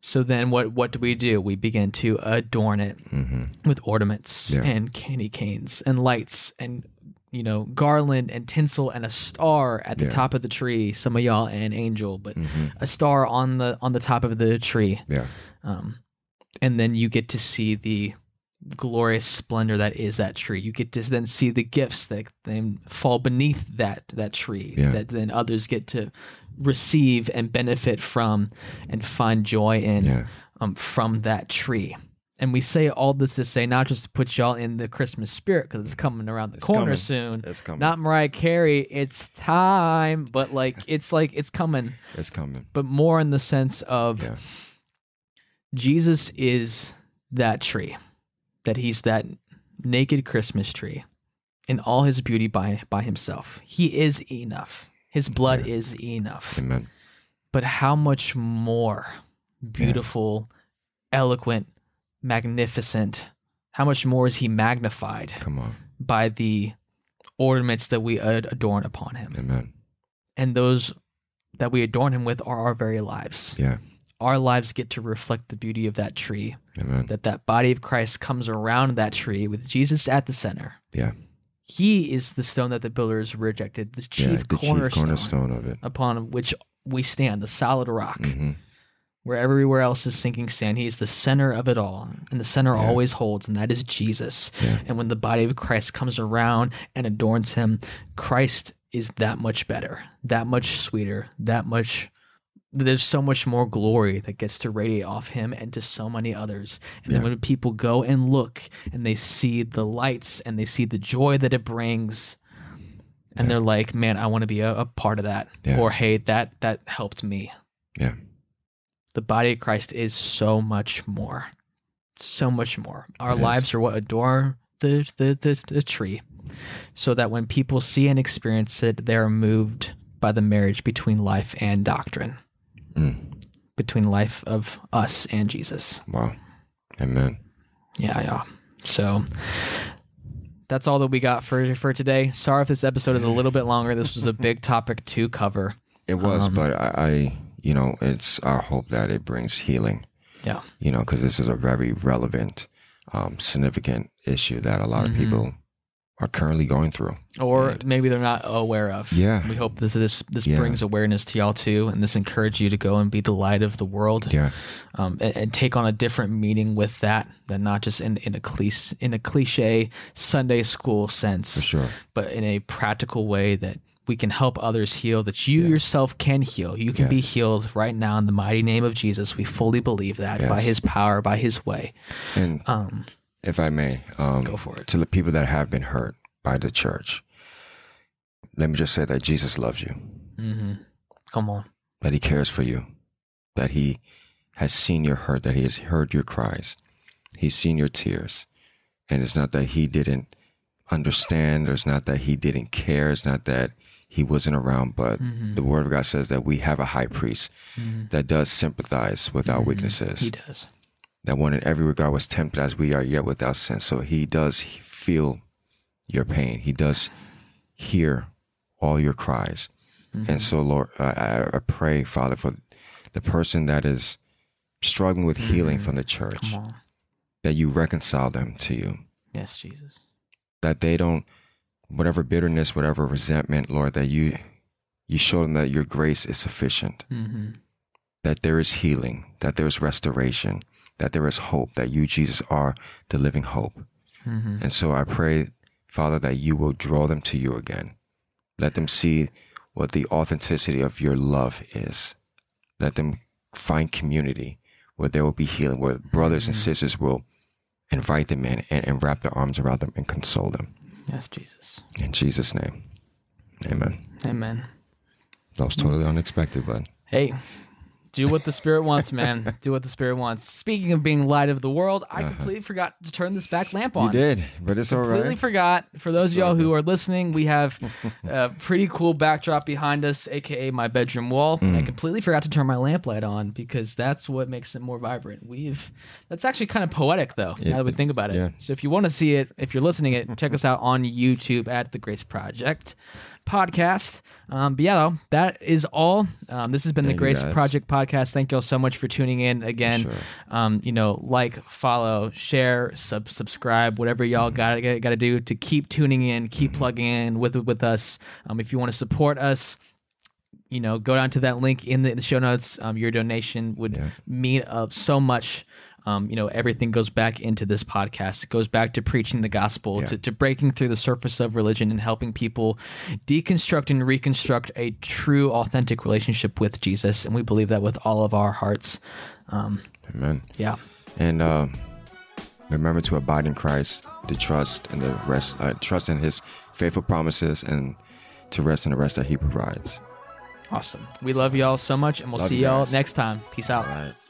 So then what, what do we do? We begin to adorn it Mm-hmm. with ornaments Yeah. and candy canes and lights and, you know, garland and tinsel and a star at the Yeah. top of the tree. Some of y'all an angel, but Mm-hmm. a star on the on the top of the tree. Yeah. Um, and then you get to see the glorious splendor that is that tree. You get to then see the gifts that then fall beneath that that tree Yeah. that then others get to receive and benefit from and find joy in Yeah. um, from that tree. And we say all this to say not just to put y'all in the Christmas spirit because it's coming around the It's corner coming. soon. It's coming. Not Mariah Carey, it's time, but like it's like it's coming, It's coming. but more in the sense of Yeah. Jesus is that tree, that he's that naked Christmas tree in all his beauty by by himself. He is enough. His blood Yeah. is enough. Amen. But how much more beautiful, eloquent, magnificent, how much more is he magnified Come on. by the ornaments that we ad- adorn upon him? Amen. And those that we adorn him with are our very lives. Yeah. Our lives get to reflect the beauty of that tree, Amen. that that body of Christ comes around that tree with Jesus at the center. Yeah. He is the stone that the builders rejected, the chief, yeah. The cornerstone, chief cornerstone of it. upon which we stand, the solid rock. Mm-hmm. Where everywhere else is sinking sand, he is the center of it all, and the center Yeah. always holds, and that is Jesus. Yeah. And when the body of Christ comes around and adorns him, Christ is that much better, that much sweeter, that much. There's so much more glory that gets to radiate off him and to so many others. And then Yeah. when people go and look and they see the lights and they see the joy that it brings, and Yeah. they're like, "Man, I want to be a, a part of that," Yeah. or "Hey, that that helped me." Yeah. The body of Christ is so much more, so much more. Our It is. lives are what adorn the, the, the, the tree, so that when people see and experience it, they're moved by the marriage between life and doctrine, Mm. between life of us and Jesus. Wow. Amen. Yeah, yeah. So that's all that we got for for today. Sorry if this episode is a little bit longer. This was a big topic to cover. It was, Um, but I, I, you know, it's our hope that it brings healing. Yeah. You know, because this is a very relevant, um, significant issue that a lot Mhm. of people are currently going through. Or And- maybe they're not aware of. Yeah. We hope this this this Yeah. brings awareness to y'all too, and this encourage you to go and be the light of the world. Yeah. Um, and, and take on a different meaning with that, than not just in in a cliche in a cliche Sunday school sense, For sure. but in a practical way that we can help others heal. That you Yeah. yourself can heal. You can be Yes. healed right now in the mighty name of Jesus. We fully believe that by Yes. His power, by His way. And Um, if I may, um, Go for it. to the people that have been hurt by the church, let me just say that Jesus loves you, mhm. Come on. that he cares for you, that he has seen your hurt, that he has heard your cries. He's seen your tears. And it's not that he didn't understand, or it's not that he didn't care, it's not that he wasn't around, but Mhm. the word of God says that we have a high priest Mhm. that does sympathize with our Mhm. weaknesses. He does. That one in every regard was tempted as we are, yet without sin. So he does feel your pain. He does hear all your cries. Mhm. And so, Lord, I, I pray, Father, for the person that is struggling with healing Mhm. from the church, Come on. that you reconcile them to you, Yes, Jesus. that they don't, whatever bitterness, whatever resentment, Lord, that you you show them that your grace is sufficient, Mm-hmm. that there is healing, that there is restoration, that there is hope, that you, Jesus, are the living hope. Mm-hmm. And so I pray, Father, that you will draw them to you again. Let them see what the authenticity of your love is. Let them find community where there will be healing, where brothers and Mhm. sisters will invite them in and, and wrap their arms around them and console them. Yes, Jesus. In Jesus' name, amen. Amen. That was totally unexpected, but Hey, do what the Spirit wants, man. Do what the Spirit wants. Speaking of being light of the world, I Uh-huh. completely forgot to turn this back lamp on. you did, but it's all Completely right. forgot. For those of It's y'all all who good. are listening, we have a pretty cool backdrop behind us, aka my bedroom wall. Mm. I completely forgot to turn my lamplight on because that's what makes it more vibrant. We've that's actually kind of poetic though, Yeah. now that we think about it. Yeah. So if you want to see it, if you're listening it, check us out on YouTube at The Grace Project. podcast. Um, but yeah, though, that is all. Um, this has been Thank the you, Grace guys. Project podcast. Thank you all so much for tuning in again. Sure. Um, you know, like, follow, share, sub, subscribe, whatever y'all got got to do to keep tuning in, keep plugging in with with us. Um, if you want to support us, you know, go down to that link in the, in the show notes. Um, your donation would Yeah. mean uh, so much. Um, you know, everything goes back into this podcast. It goes back to preaching the gospel, Yeah. to, to breaking through the surface of religion and helping people deconstruct and reconstruct a true, authentic relationship with Jesus. And we believe that with all of our hearts. Um, Amen. yeah. And uh, remember to abide in Christ, to trust in the rest, uh, trust in His faithful promises, and to rest in the rest that He provides. Awesome. We love y'all so much, and we'll Love see you y'all guys. next time. Peace out. All right.